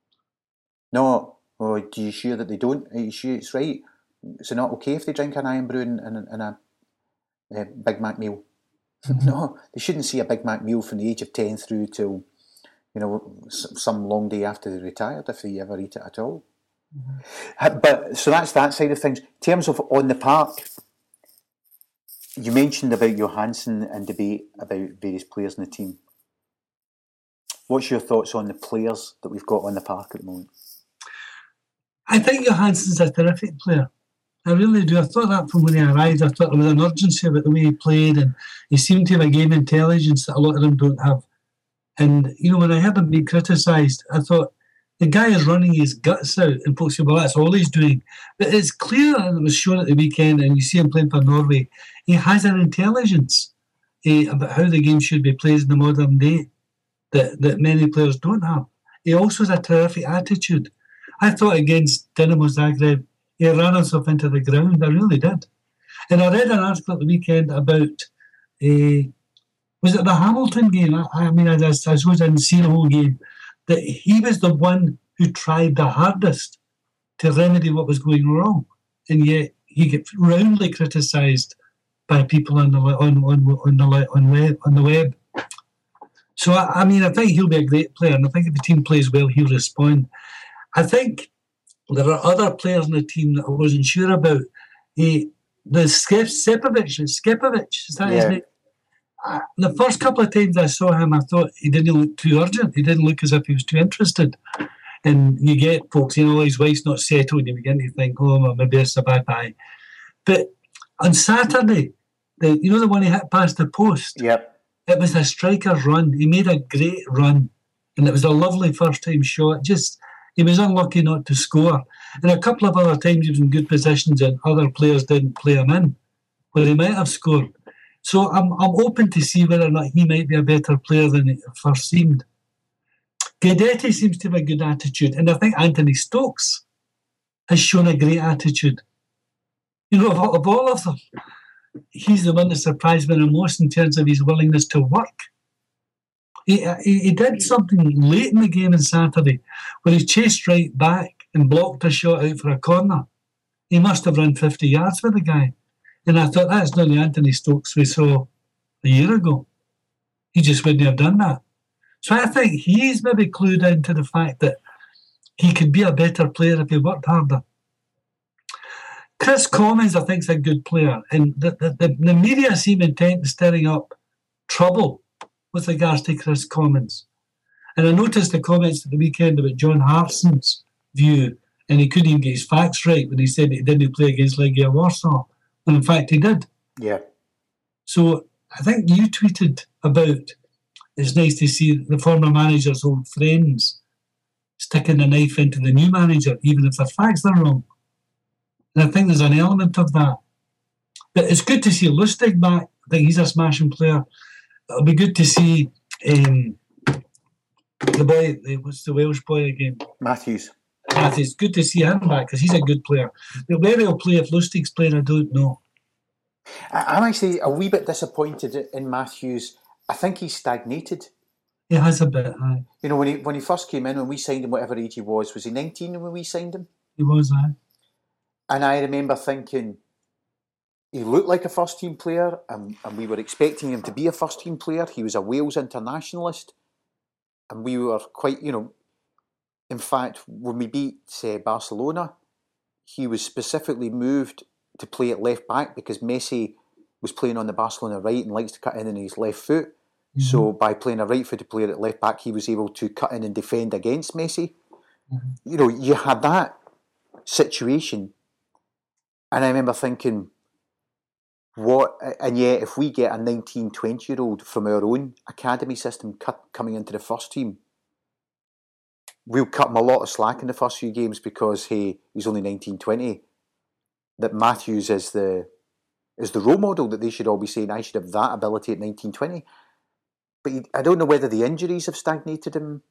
No, oh, are you sure that they don't? Are you sure it's right? Is it not okay if they drink an Iron Brew and, and, and a, a Big Mac meal? No, they shouldn't see a Big Mac meal from the age of ten through till, you know, some long day after they retired, if they ever eat it at all. Mm-hmm. But so that's that side of things. In terms of on the park, you mentioned about Johansson and debate about various players in the team. What's your thoughts on the players that we've got on the park at the moment? I think Johansson's a terrific player. I really do. I thought that from when he arrived. I thought there was an urgency about the way he played, and he seemed to have a game intelligence that a lot of them don't have. And, you know, when I heard him being criticised, I thought, the guy is running his guts out, and folks say, well, that's all he's doing. But it's clear, and it was shown at the weekend, and you see him playing for Norway, he has an intelligence eh, about how the game should be played in the modern day that, that many players don't have. He also has a terrific attitude. I thought against Dinamo Zagreb, he ran himself into the ground. I really did. And I read an article at the weekend about, uh, was it the Hamilton game? I, I mean, I, I suppose I didn't see the whole game. That he was the one who tried the hardest to remedy what was going wrong. And yet he gets roundly criticised by people on the on on on the on web on the web. So I, I mean, I think he'll be a great player, and I think if the team plays well, he'll respond. I think there are other players in the team that I wasn't sure about. He, the Skepovic, Skepovic, is that his Yeah. name? Uh, the first couple of times I saw him, I thought he didn't look too urgent. He didn't look as if he was too interested. And you get folks, you know, his wife's not settled, and you begin to think, oh, well, maybe it's a bye-bye. But on Saturday, the, you know the one he hit past the post? Yep. It was a striker's run. He made a great run, and it was a lovely first-time shot. Just, he was unlucky not to score. And a couple of other times he was in good positions and other players didn't play him in, where he might have scored. So I'm I'm open to see whether or not he might be a better player than it first seemed. Guidetti seems to have a good attitude, and I think Anthony Stokes has shown a great attitude. You know, of, all- of all of them, he's the one that surprised me the most in terms of his willingness to work. He, he, he did something late in the game on Saturday where he chased right back and blocked a shot out for a corner. He must have run fifty yards with the guy. And I thought, that's not the Anthony Stokes we saw a year ago. He just wouldn't have done that. So I think he's maybe clued into the fact that he could be a better player if he worked harder. Chris Commons, I think, is a good player. And the, the, the, the media seem intent on stirring up trouble with regards to Chris Commons. And I noticed the comments at the weekend about John Hartson's view, and he couldn't even get his facts right when he said that he didn't play against Legia Warsaw. And in fact, he did. Yeah. So I think you tweeted about it's nice to see the former manager's old friends sticking a knife into the new manager, even if their facts are wrong. And I think there's an element of that. But it's good to see Lustig back. I think he's a smashing player. It'll be good to see um, the boy, the, what's the Welsh boy again? Matthews. Matthews. Good to see him back because he's a good player. But where he'll play if Lustig's playing, I don't know. I'm actually a wee bit disappointed in Matthews. I think he's stagnated. He has a bit, aye. You know, when he when he first came in, when we signed him, whatever age he was, was he nineteen when we signed him? He was, aye. And I remember thinking, he looked like a first-team player, and, and we were expecting him to be a first-team player. He was a Wales internationalist, and we were quite, you know, in fact, when we beat, say, Barcelona, he was specifically moved to play at left-back because Messi was playing on the Barcelona right and likes to cut in on his left foot. Mm-hmm. So by playing a right-footed player at left-back, he was able to cut in and defend against Messi. Mm-hmm. You know, you had that situation, and I remember thinking, what? And yet, if we get a nineteen, twenty-year-old from our own academy system cut, coming into the first team, we'll cut him a lot of slack in the first few games because, hey, he's only nineteen, twenty. That Matthews is the is the role model that they should all be saying, I should have that ability at nineteen, twenty. But he, I don't know whether the injuries have stagnated him.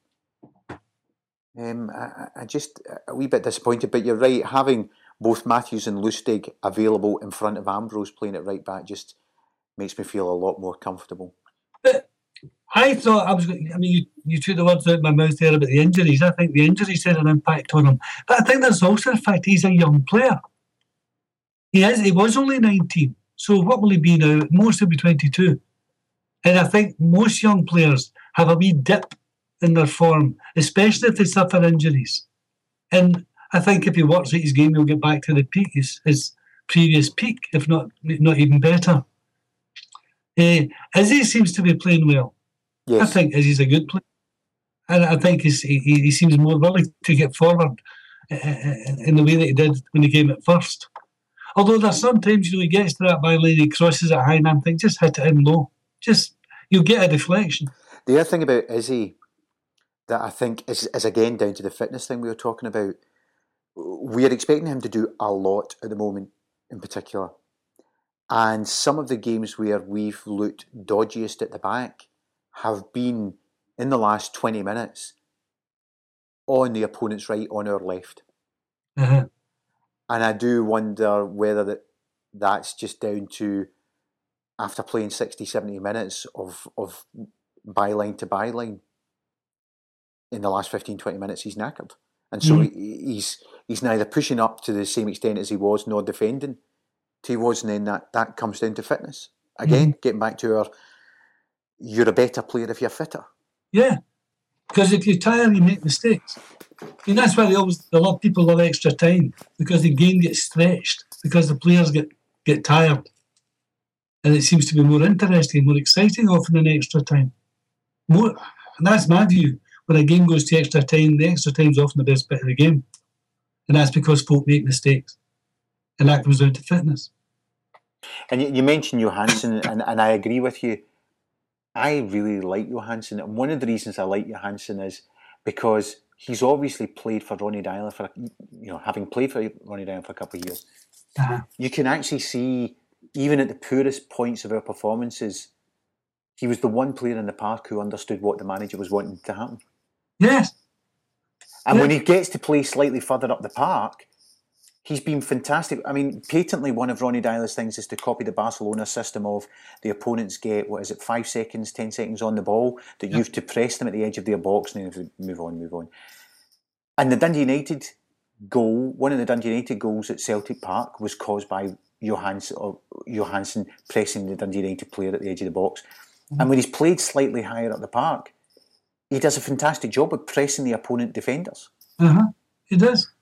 Um, I, I just a wee bit disappointed. But you're right, having both Matthews and Lustig available in front of Ambrose playing at right back just makes me feel a lot more comfortable. But I thought I was. I mean, you, you took the words out of my mouth there about the injuries. I think the injuries had an impact on him. But I think there's also the fact he's a young player. He is. He was only nineteen. So what will he be now? Most will be twenty-two. And I think most young players have a wee dip in their form, especially if they suffer injuries. And I think if he works at his game, he'll get back to the peak, his, his previous peak, if not not even better. Uh, Izzy seems to be playing well. Yes. I think Izzy's a good player. And I think he's, he, he seems more willing to get forward in the way that he did when he came at first. Although there's sometimes, you know, he gets to that byline, he crosses it high, and I'm thinking, just hit it in low. Just, you'll get a deflection. The other thing about Izzy that I think is, is again down to the fitness thing we were talking about. We are expecting him to do a lot at the moment, in particular. And some of the games where we've looked dodgiest at the back have been, in the last twenty minutes, on the opponent's right, on our left. Uh-huh. And I do wonder whether that that's just down to, after playing sixty, seventy minutes of, of byline to byline, in the last fifteen, twenty minutes, he's knackered. And so mm. he's he's neither pushing up to the same extent as he was, nor defending to he was, and then that, that comes down to fitness. Again, mm. getting back to our, you're a better player if you're fitter. Yeah, because if you're tired, you make mistakes. I mean, that's why they always, a lot of people love extra time, because the game gets stretched, because the players get, get tired. And it seems to be more interesting, more exciting often than extra time. More, and that's my view. When a game goes to extra time, the extra time is often the best bit of the game. And that's because folk make mistakes. And that comes down to fitness. And you mentioned Johansson, and, and I agree with you. I really like Johansson. And one of the reasons I like Johansson is because he's obviously played for Ronny Deila, for, you know, having played for Ronny Deila for a couple of years. Uh-huh. You can actually see, even at the poorest points of our performances, he was the one player in the park who understood what the manager was wanting to happen. Yes. And yes. when he gets to play slightly further up the park, he's been fantastic. I mean, patently one of Ronny Deila's things is to copy the Barcelona system of the opponents get, what is it, five seconds, ten seconds on the ball, that yep. you have to press them at the edge of their box and then move on, move on. And the Dundee United goal, one of the Dundee United goals at Celtic Park was caused by Johansson, or Johansson pressing the Dundee United player at the edge of the box. Mm-hmm. And when he's played slightly higher up the park, he does a fantastic job of pressing the opponent defenders. Uh-huh. He does.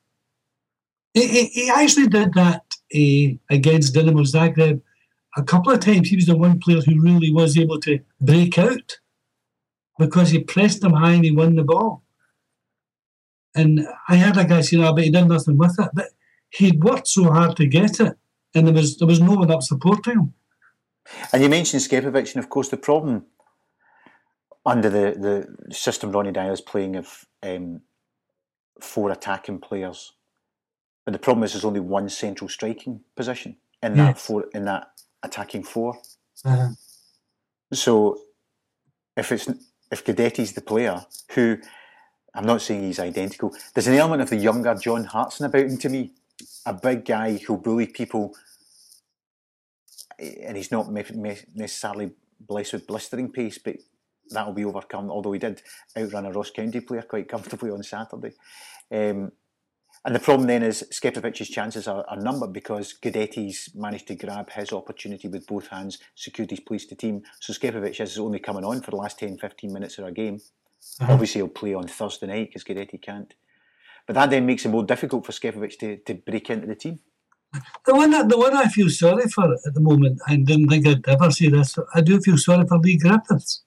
He, he, he actually did that uh, against Dinamo Zagreb a couple of times. He was the one player who really was able to break out because he pressed them high and he won the ball. And I heard a guy say, no, but he did nothing with it. But he'd worked so hard to get it, and there was there was no one up supporting him. And you mentioned Skepovic, and of course the problem under the, the system Ronny Deila is playing of um, four attacking players, but the problem is there's only one central striking position in that Yes. four in that attacking four. Uh, So if it's if Guidetti's the player who, I'm not saying he's identical, there's an element of the younger John Hartson about him to me, a big guy who'll bully people, and he's not necessarily blessed with blistering pace, but that'll be overcome, although he did outrun a Ross County player quite comfortably on Saturday. Um, and the problem then is Skepovic's chances are, are numbered because Guidetti's managed to grab his opportunity with both hands, secured his place to team. So Skepovic is only coming on for the last ten, fifteen minutes of a game. Uh-huh. Obviously he'll play on Thursday night because Guidetti can't. But that then makes it more difficult for Skepovic to, to break into the team. The one, that, the one I feel sorry for at the moment, I didn't think I'd ever say this, I do feel sorry for Lee Griffiths.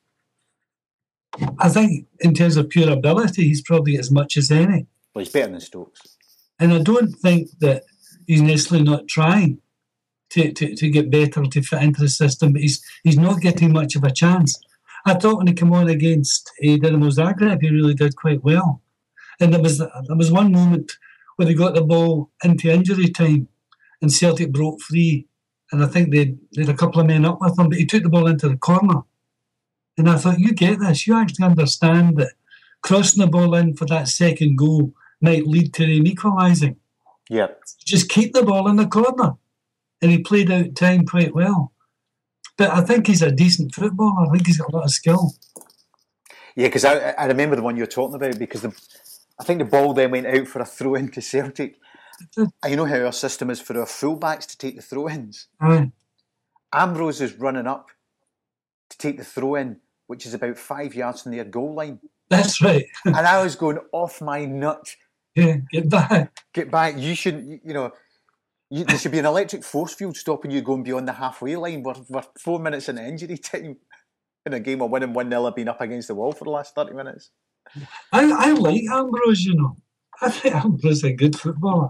I think in terms of pure ability, he's probably as much as any. Well, he's better than Stokes. And I don't think that he's necessarily not trying to, to, to get better, to fit into the system, but he's he's not getting much of a chance. I thought when he came on against uh, Dinamo Zagreb, he really did quite well. And there was, there was one moment where they got the ball into injury time and Celtic broke free. And I think they had a couple of men up with him, but he took the ball into the corner. And I thought, you get this. You actually understand that crossing the ball in for that second goal might lead to him equalising. Yeah. Just keep the ball in the corner. And he played out time quite well. But I think he's a decent footballer. I think he's got a lot of skill. Yeah, because I, I remember the one you were talking about, because the, I think the ball then went out for a throw-in to Celtic. And you know how our system is for our full-backs to take the throw-ins? Aye. Ambrose is running up to take the throw-in, which is about five yards from their goal line. That's right. And I was going off my nut. Yeah, get back. Get back. You shouldn't, you, you know, you, there should be an electric force field stopping you going beyond the halfway line. We're, we're four minutes into injury time in a game of winning one nil. I've been up against the wall for the last thirty minutes. I, I like Ambrose, you know. I think Ambrose is a good footballer.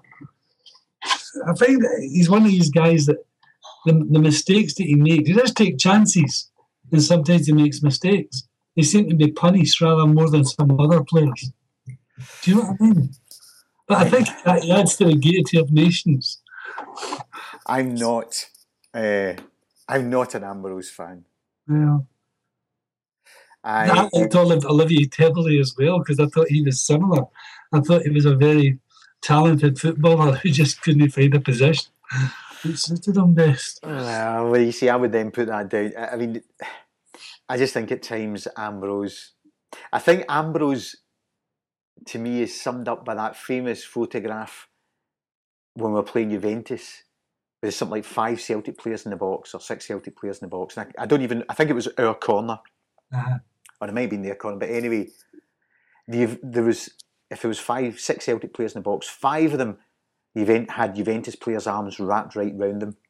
I think that he's one of these guys that the, the mistakes that he makes, he does take chances, and sometimes he makes mistakes. They seem to be punished rather more than some other players. Do you know what I mean? But I think that adds to the gaiety of nations. I'm not. Uh, I'm not an Ambrose fan. Yeah. I, I liked Olivier Tebily as well because I thought he was similar. I thought he was a very talented footballer who just couldn't find a position. It suited him best. Uh, well, you see, I would then put that down. I mean, I just think at times Ambrose. I think Ambrose, to me, is summed up by that famous photograph when we were playing Juventus. There's something like five Celtic players in the box or six Celtic players in the box. And I, I don't even. I think it was our corner, uh-huh. or it might have been their corner. But anyway, the, there was if there was five, six Celtic players in the box, five of them, the event had Juventus players' arms wrapped right round them,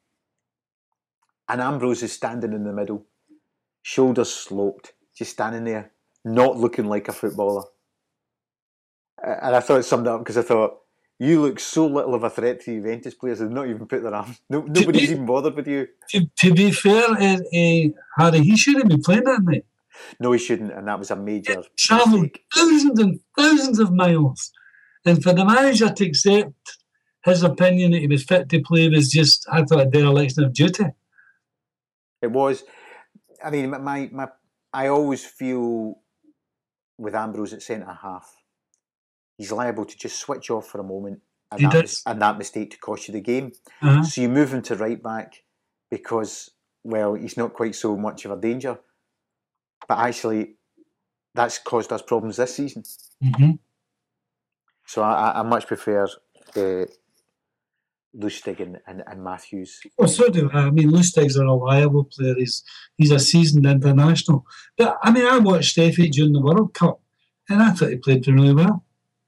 and Ambrose is standing in the middle, shoulders sloped, just standing there, not looking like a footballer. And I thought it summed up because I thought, you look so little of a threat to Juventus players, they've not even put their arms. No, nobody's be, even bothered with you. To, to be fair, uh, uh, Harry, he shouldn't be playing that night. No, he shouldn't, and that was a major he travelled thousands and thousands of miles. And for the manager to accept his opinion that he was fit to play was just, I thought, a dereliction of duty. It was. I mean, my my, I always feel with Ambrose at centre half, he's liable to just switch off for a moment, and, he that, does. and that mistake to cost you the game. Uh-huh. So you move him to right back because, well, he's not quite so much of a danger. But actually, that's caused us problems this season. Mm-hmm. So I, I much prefer uh, Lustig and, and, and Matthews. Well, so do I. I mean, Lustig's a reliable player. He's he's a seasoned international. But I mean, I watched Steffi during the World Cup, and I thought he played really well.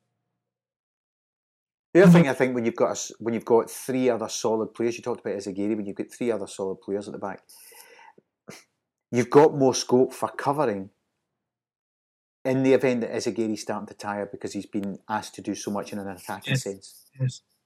The other thing I think when you've got a, when you've got three other solid players, you talked about Ezagiri, when you've got three other solid players at the back, you've got more scope for covering in the event that Ezagiri's starting to tire because he's been asked to do so much in an attacking yes. sense. Yes.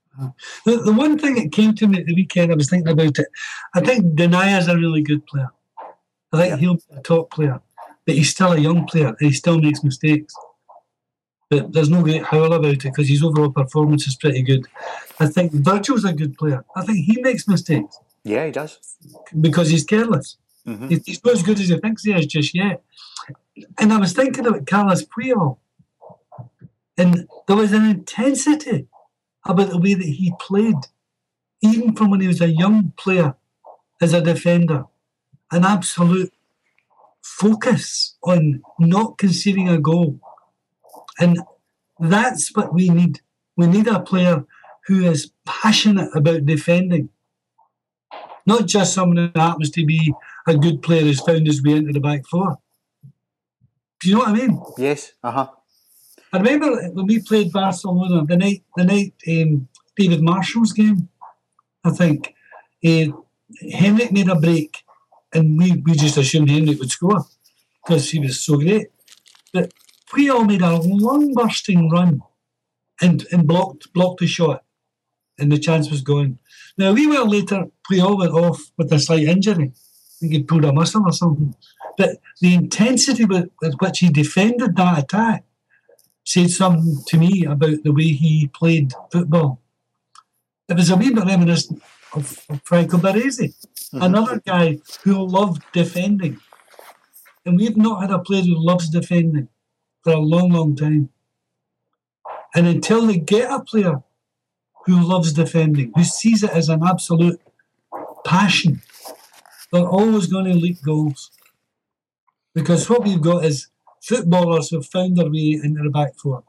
The, the one thing that came to me at the weekend, I was thinking about it, I think Denaya's a really good player. I think yeah. he'll be a top player. But he's still a young player and he still makes mistakes. But there's no great howl about it because his overall performance is pretty good. I think Virgil's a good player. I think he makes mistakes. Yeah, he does. Because he's careless. Mm-hmm. He's not as good as he thinks he is just yet. And I was thinking about Carlos Puyol. And there was an intensity about the way that he played, even from when he was a young player as a defender. An absolute focus on not conceding a goal. And that's what we need. We need a player who is passionate about defending. Not just someone who happens to be a good player who's found his way into the back four. Do you know what I mean? Yes, uh-huh. I remember when we played Barcelona, the night the night um, David Marshall's game, I think, uh, Henrik made a break and we, we just assumed Henrik would score because he was so great. But we all made a long bursting run and, and blocked blocked the shot and the chance was gone. Now, a wee while later, Puyol went off with a slight injury. I think he pulled a muscle or something. But the intensity with, with which he defended that attack said something to me about the way he played football. It was a wee bit reminiscent of, of Franco Baresi, mm-hmm. another guy who loved defending. And we've not had a player who loves defending for a long, long time. And until they get a player who loves defending, who sees it as an absolute passion, they're always going to leak goals. Because what we've got is footballers who've found their way into the back four.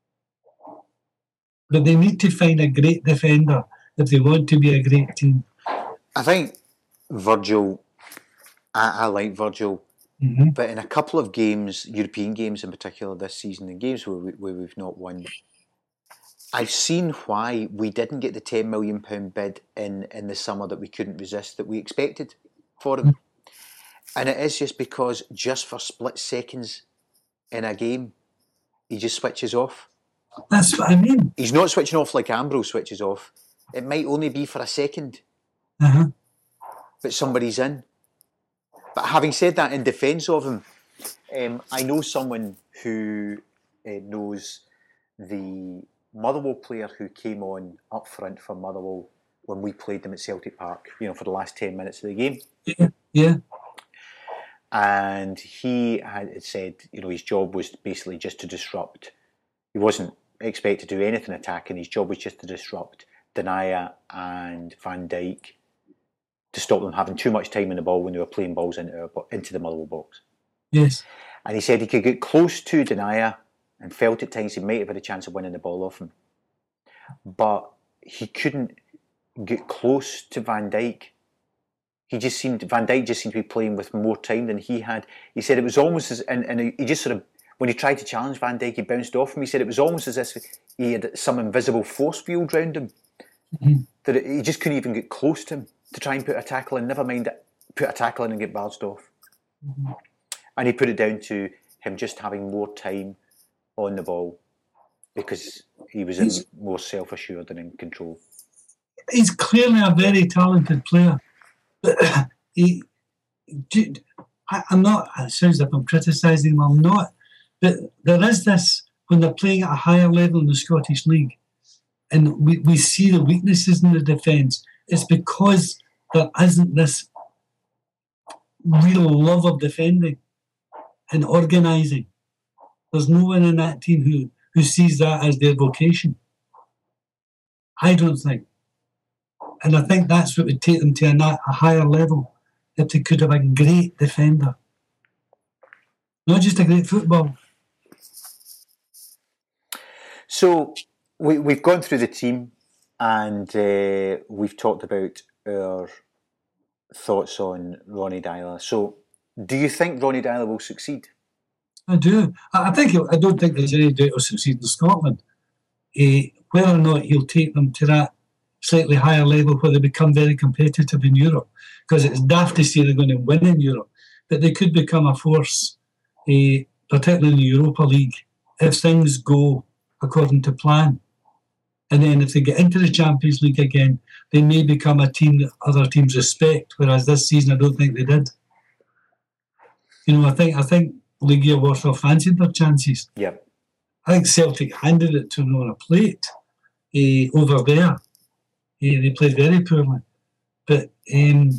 But they need to find a great defender if they want to be a great team. I think Virgil, I, I like Virgil, mm-hmm. but in a couple of games, European games in particular this season, in games where, we, where we've not won, I've seen why we didn't get the ten million pounds bid in, in the summer that we couldn't resist, that we expected for him. Mm-hmm. And it is just because just for split seconds in a game, he just switches off. That's what I mean. He's not switching off like Ambrose switches off. It might only be for a second. Uh-huh. But somebody's in. But having said that, in defence of him, um, I know someone who uh, knows the Motherwell player who came on up front for Motherwell when we played them at Celtic Park, you know, for the last ten minutes of the game. Yeah, yeah. And he had said, you know, his job was basically just to disrupt. He wasn't expected to do anything attacking. His job was just to disrupt Denayer and Van Dijk to stop them having too much time in the ball when they were playing balls into, into the Motherwell box. Yes. And he said he could get close to Denayer and felt at times he might have had a chance of winning the ball off him. But he couldn't get close to Van Dijk. He just seemed, Van Dijk just seemed to be playing with more time than he had. He said it was almost as, and, and he just sort of, when he tried to challenge Van Dijk, he bounced off him. He said it was almost as if he had some invisible force field around him. Mm-hmm. That it, he just couldn't even get close to him to try and put a tackle in, never mind put a tackle in and get barged off. Mm-hmm. And he put it down to him just having more time on the ball because he was in more self-assured and in control. He's clearly a very talented player. But he, I, I'm not, it sounds like I'm criticising him, I'm not. But there is this, when they're playing at a higher level in the Scottish League, and we, we see the weaknesses in the defence, it's because there isn't this real love of defending and organising. There's no one in that team who, who sees that as their vocation. I don't think. And I think that's what would take them to a, a higher level, if they could have a great defender. Not just a great football. So we, we've gone through the team and uh, we've talked about our thoughts on Ronny Deila. So do you think Ronny Deila will succeed? I do. I, I think he'll, I don't think there's any doubt he'll succeed in Scotland. Uh, whether or not he'll take them to that slightly higher level where they become very competitive in Europe, because it's daft to say they're going to win in Europe, but they could become a force, uh, particularly in the Europa League, if things go according to plan. And then if they get into the Champions League again, they may become a team that other teams respect. Whereas this season, I don't think they did. You know, I think I think Legia Warsaw fancied their chances. Yeah. I think Celtic handed it to them on a plate uh, over there. Uh, they played very poorly. But um,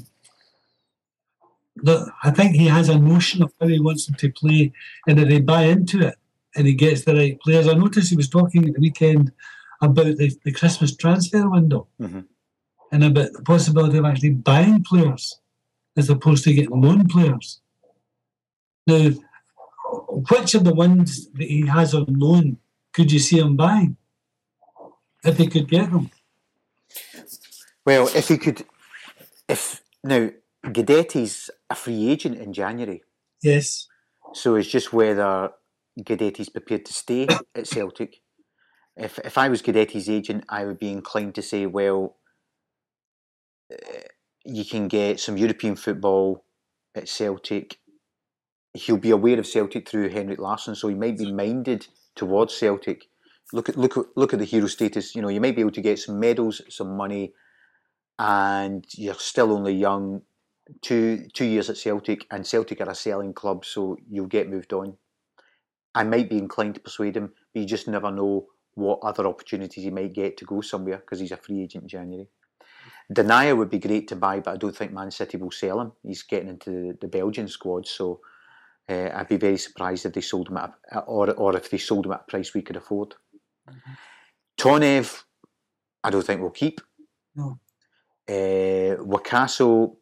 the, I think he has a notion of how he wants them to play, and that they buy into it and he gets the right players. I noticed he was talking at the weekend about the, the Christmas transfer window mm-hmm. and about the possibility of actually buying players as opposed to getting loan players. Now, which of the ones that he has on loan could you see him buying if he could get them? Well, if he could, if now Guidetti's a free agent in January. Yes. So it's just whether Guidetti's prepared to stay at Celtic. If if I was Guidetti's agent, I would be inclined to say, well, uh, you can get some European football at Celtic. He'll be aware of Celtic through Henrik Larsson, so he might be minded towards Celtic. Look at look at look at the hero status. You know, you might be able to get some medals, some money, and you're still only young. Two two years at Celtic, and Celtic are a selling club, so you'll get moved on. I might be inclined to persuade him, but you just never know what other opportunities he might get to go somewhere because he's a free agent in January. Denayer would be great to buy, but I don't think Man City will sell him. He's getting into the, the Belgian squad, so uh, I'd be very surprised if they sold him at a, or or if they sold him at a price we could afford. Mm-hmm. Tonev, I don't think we'll keep. No. Uh, Wakaso.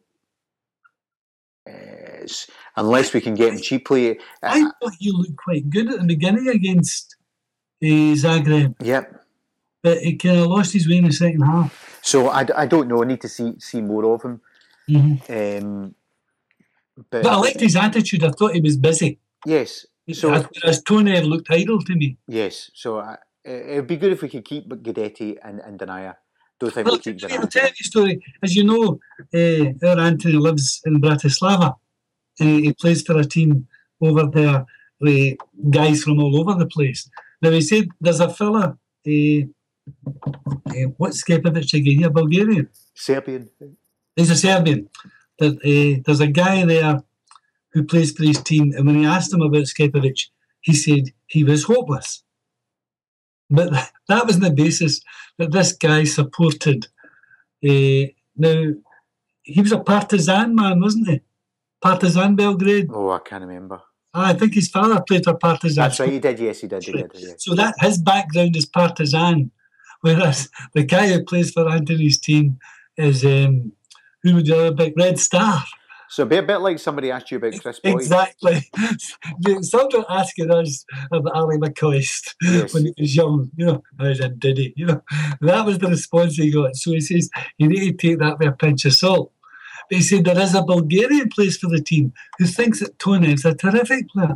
Uh, unless we can get him cheaply. I thought he looked quite good at the beginning against uh, Zagreb. Yep. But he kind of lost his way in the second half. So I, I don't know. I need to see see more of him. Mm-hmm. Um, but, but I liked his attitude. I thought he was busy. Yes. So whereas Tonev looked idle to me. Yes. So I, it would be good if we could keep Guidetti and, and Denayer. Don't think well, we'll keep I'll tell you a story. As you know, uh, our Anthony lives in Bratislava. And he plays for a team over there with guys from all over the place. Now, he said there's a fella, uh, uh, what's Skepovic again? Yeah, Bulgarian? Serbian. He's a Serbian. That, uh, there's a guy there who plays for his team, and when he asked him about Skepovic, he said he was hopeless. But that was the basis that this guy supported. Uh, now, he was a partisan man, wasn't he? Partizan Belgrade. Oh, I can't remember. Ah, I think his father played for Partizan. That's right, he did, yes, he did. He did yes. So that his background is Partizan, whereas the guy who plays for Anthony's team is, um, who would you about Red Star. So a bit, a bit like somebody asked you about Chris Boyd. Exactly. Somebody asking us about Ali McCoist yes. when he was young, you know, as in did he, you know. That was the response he got. So he says, you need to take that with a pinch of salt. But he said there is a Bulgarian plays for the team who thinks that Tonev's a terrific player.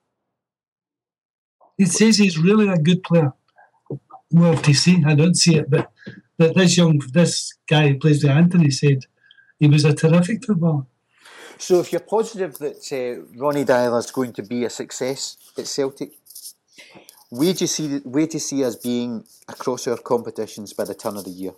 He says he's really a good player. More to see, I don't see it, but, but this young, this guy who plays with Anthony said he was a terrific footballer. So if you're positive that uh, Ronny Deila is going to be a success at Celtic, where do you see where do you see us being across our competitions by the turn of the year?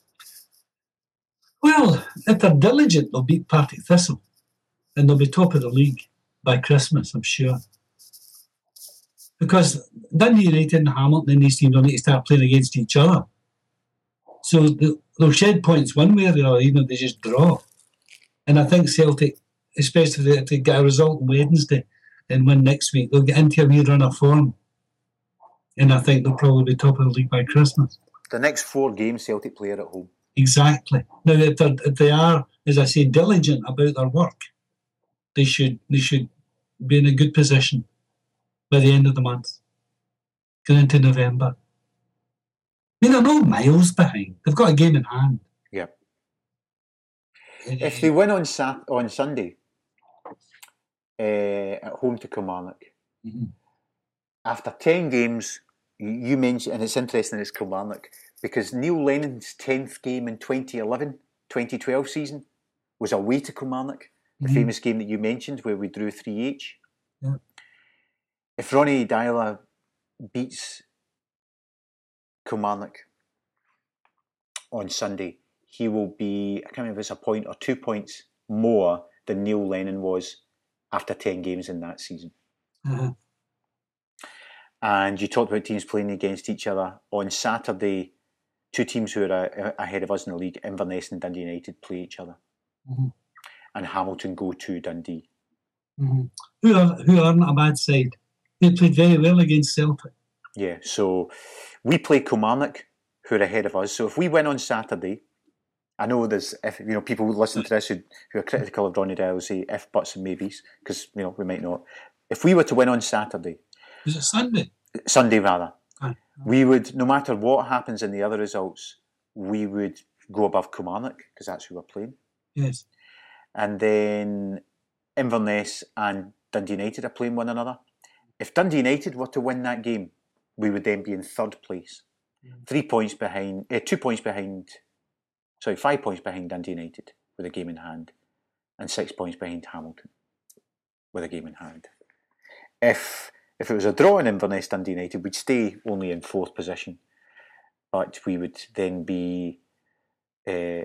Well, if they're diligent, they'll beat Partick Thistle, and they'll be top of the league by Christmas, I'm sure. Because Dundee United and Hamilton and these teams will need to start playing against each other. So they'll shed points one way or the other, even if they just draw. And I think Celtic, especially if they get a result on Wednesday and win next week, they'll get into a wee run of form. And I think they'll probably be top of the league by Christmas. The next four games Celtic play are at home. Exactly. Now, if, if they are, as I say, diligent about their work, they should they should be in a good position by the end of the month, going into November. I mean, they're no miles behind. They've got a game in hand. Yeah. If they win on Sat on Sunday uh, at home to Kilmarnock, mm-hmm. after ten games, you mentioned, and it's interesting it's Kilmarnock, because Neil Lennon's tenth game in twenty eleven twenty twelve season was away to Kilmarnock, the mm-hmm. famous game that you mentioned where we drew three each. Yeah. If Ronny Deila beats Kilmarnock on Sunday, he will be, I can't remember if it's a point or two points more than Neil Lennon was after ten games in that season. Uh-huh. And you talked about teams playing against each other. On Saturday, two teams who are a, ahead of us in the league, Inverness and Dundee United, play each other. Mm-hmm. And Hamilton go to Dundee. Mm-hmm. Who, are, who aren't a bad side. They played very well against Celtic. Yeah, so we play Kilmarnock, who are ahead of us. So if we win on Saturday, I know there's, if you know, people who listen to this who, who are critical of Ronnie Dyer will say if, buts and maybes, because, you know, we might not. If we were to win on Saturday... Is it Sunday? Sunday, rather. Ah. We would, no matter what happens in the other results, we would go above Kilmarnock, because that's who we're playing. Yes. And then Inverness and Dundee United are playing one another. If Dundee United were to win that game, we would then be in third place. Mm. Three points behind, eh, two points behind, sorry, five points behind Dundee United with a game in hand, and six points behind Hamilton with a game in hand. If if it was a draw in Inverness Dundee United, we'd stay only in fourth position, but we would then be uh,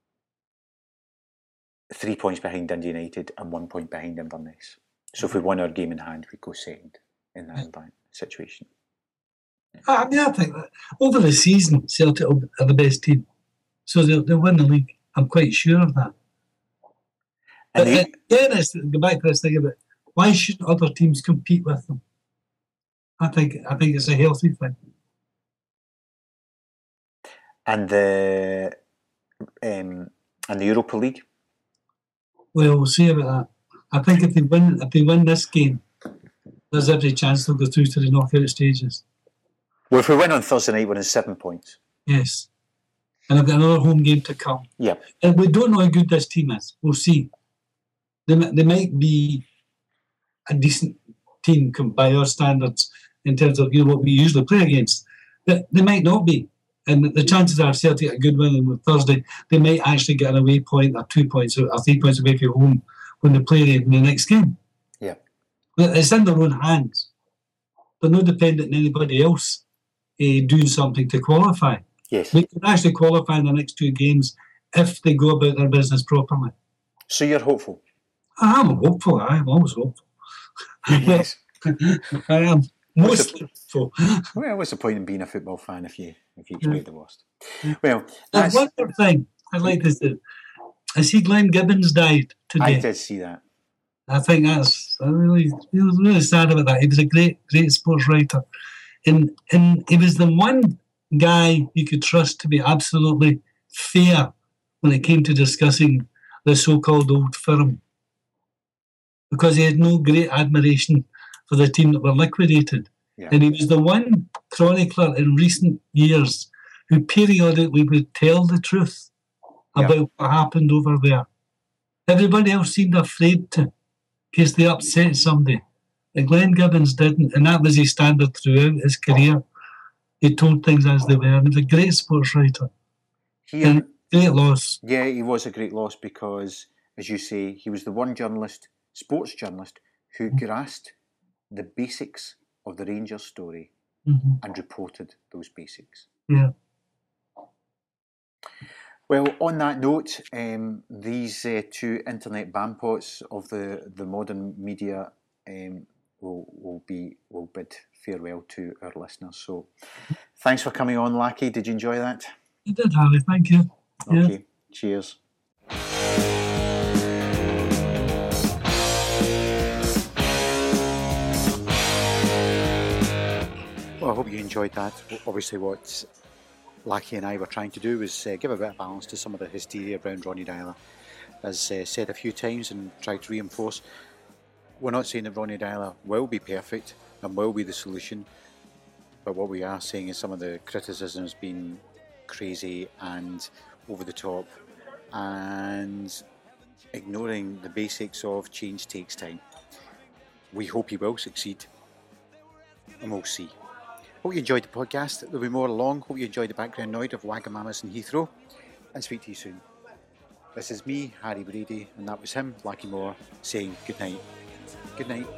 three points behind Dundee United and one point behind Inverness. So if we won our game in hand, we'd go second in that yeah. situation. I mean, I think that over the season, Celtic are the best team. So they'll, they'll win the league. I'm quite sure of that. And but they, again, it's, go back to this thing about why should other teams compete with them? I think I think it's a healthy thing. And the um, and the Europa League? Well, we'll see about that. I think if they win, if they win this game, there's every chance they'll go through to the knockout stages. Well, if we win on Thursday night, we're in seven points. Yes. And I've got another home game to come. Yeah. And we don't know how good this team is. We'll see. They, they might be a decent team by our standards in terms of, you know, what we usually play against. But they might not be. And the chances are Celtic a good win on Thursday, they might actually get an away point or two points or three points away from home when they play in the next game. Yeah. But it's in their own hands. They're not dependent on anybody else uh, doing something to qualify. Yes. They can actually qualify in the next two games if they go about their business properly. So you're hopeful? I am hopeful. I am always hopeful. Yes. I am mostly hopeful. Well, what's the point in being a football fan if you if you expect yeah. the worst? Yeah. Well, that's... one more thing I'd like to say. I see Glenn Gibbons died today. I did see that. I think that's I really, I was really sad about that. He was a great, great sports writer, and and he was the one guy you could trust to be absolutely fair when it came to discussing the so-called old firm, because he had no great admiration for the team that were liquidated, yeah. and he was the one chronicler in recent years who periodically would tell the truth about yeah. what happened over there. Everybody else seemed afraid to, in case they upset somebody. And Glenn Gibbons didn't, and that was his standard throughout his career. He told things as they were. He was a great sports writer. He, and great loss. Yeah, he was a great loss because, as you say, he was the one journalist, sports journalist, who mm-hmm. grasped the basics of the Rangers story mm-hmm. and reported those basics. Yeah. Well, on that note, um, these uh, two internet bampots of the, the modern media um, will will be will bid farewell to our listeners. So, thanks for coming on, Lackey. Did you enjoy that? I did, Harry. Thank you. Okay. Yeah. Cheers. Well, I hope you enjoyed that. Obviously, what Lackey and I were trying to do was uh, give a bit of balance to some of the hysteria around Ronnie Deila. As uh, said a few times and tried to reinforce, we're not saying that Ronnie Deila will be perfect and will be the solution, but what we are saying is some of the criticism has been crazy and over the top, and ignoring the basics of change takes time. We hope he will succeed, and we'll see. Hope you enjoyed the podcast. There'll be more along. Hope you enjoyed the background noise of Wagamamas and Heathrow, and speak to you soon. This is me, Harry Brady, and that was him, Lackey Moore, saying good night. Good night.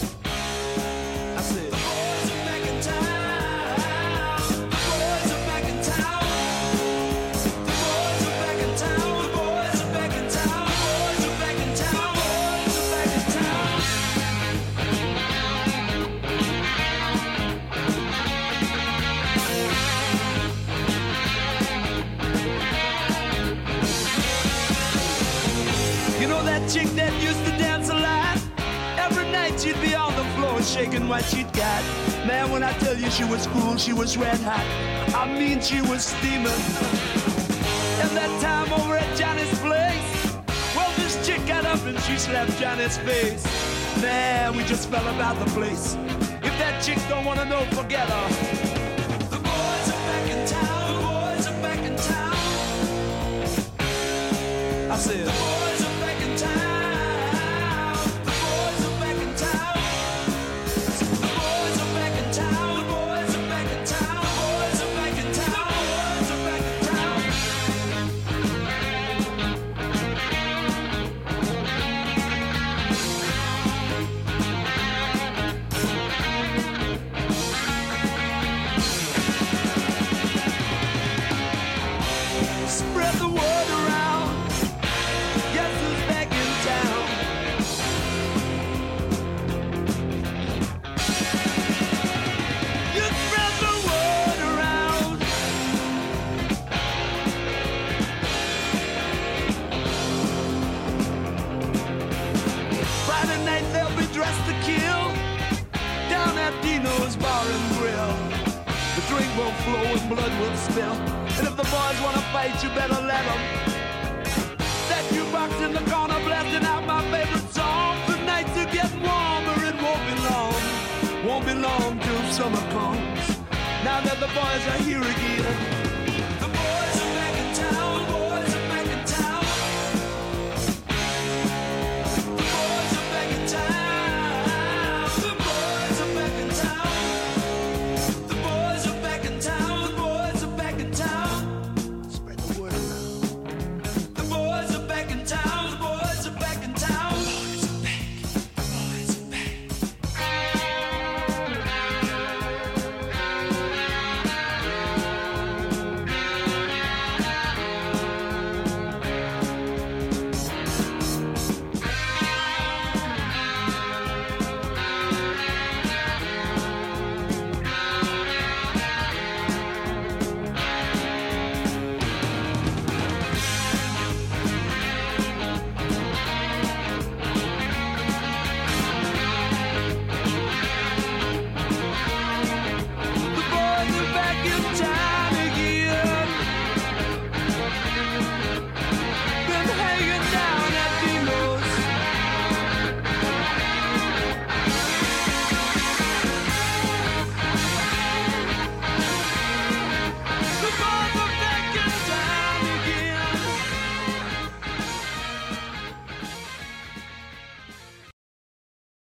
I said, boys are back in town. Boys are back in that used to dance a lot. Every night she'd be on the floor shaking what she'd got. Man, when I tell you she was cool, she was red hot. I mean, she was steaming. And that time over at Johnny's place, well, this chick got up and she slapped Johnny's face. Man, we just fell about the place. If that chick don't wanna know, forget her. The boys are back in town. The boys are back in town. I said, the boys are back in town. The boys are back in town. The boys are back in town. The boys are back in town. The boys are back in town. The boys are back in town. Spread the word around. Guess who's back in town? You spread the word around. Friday night they'll be dressed to kill down at Dino's Bar and Grill. The drink will flow and blood will spill. And if the boys wanna fight, you better let them. That jukebox in the corner blasting out my favorite song. The nights are getting warmer, it won't be long. Won't be long till summer comes. Now that the boys are here again.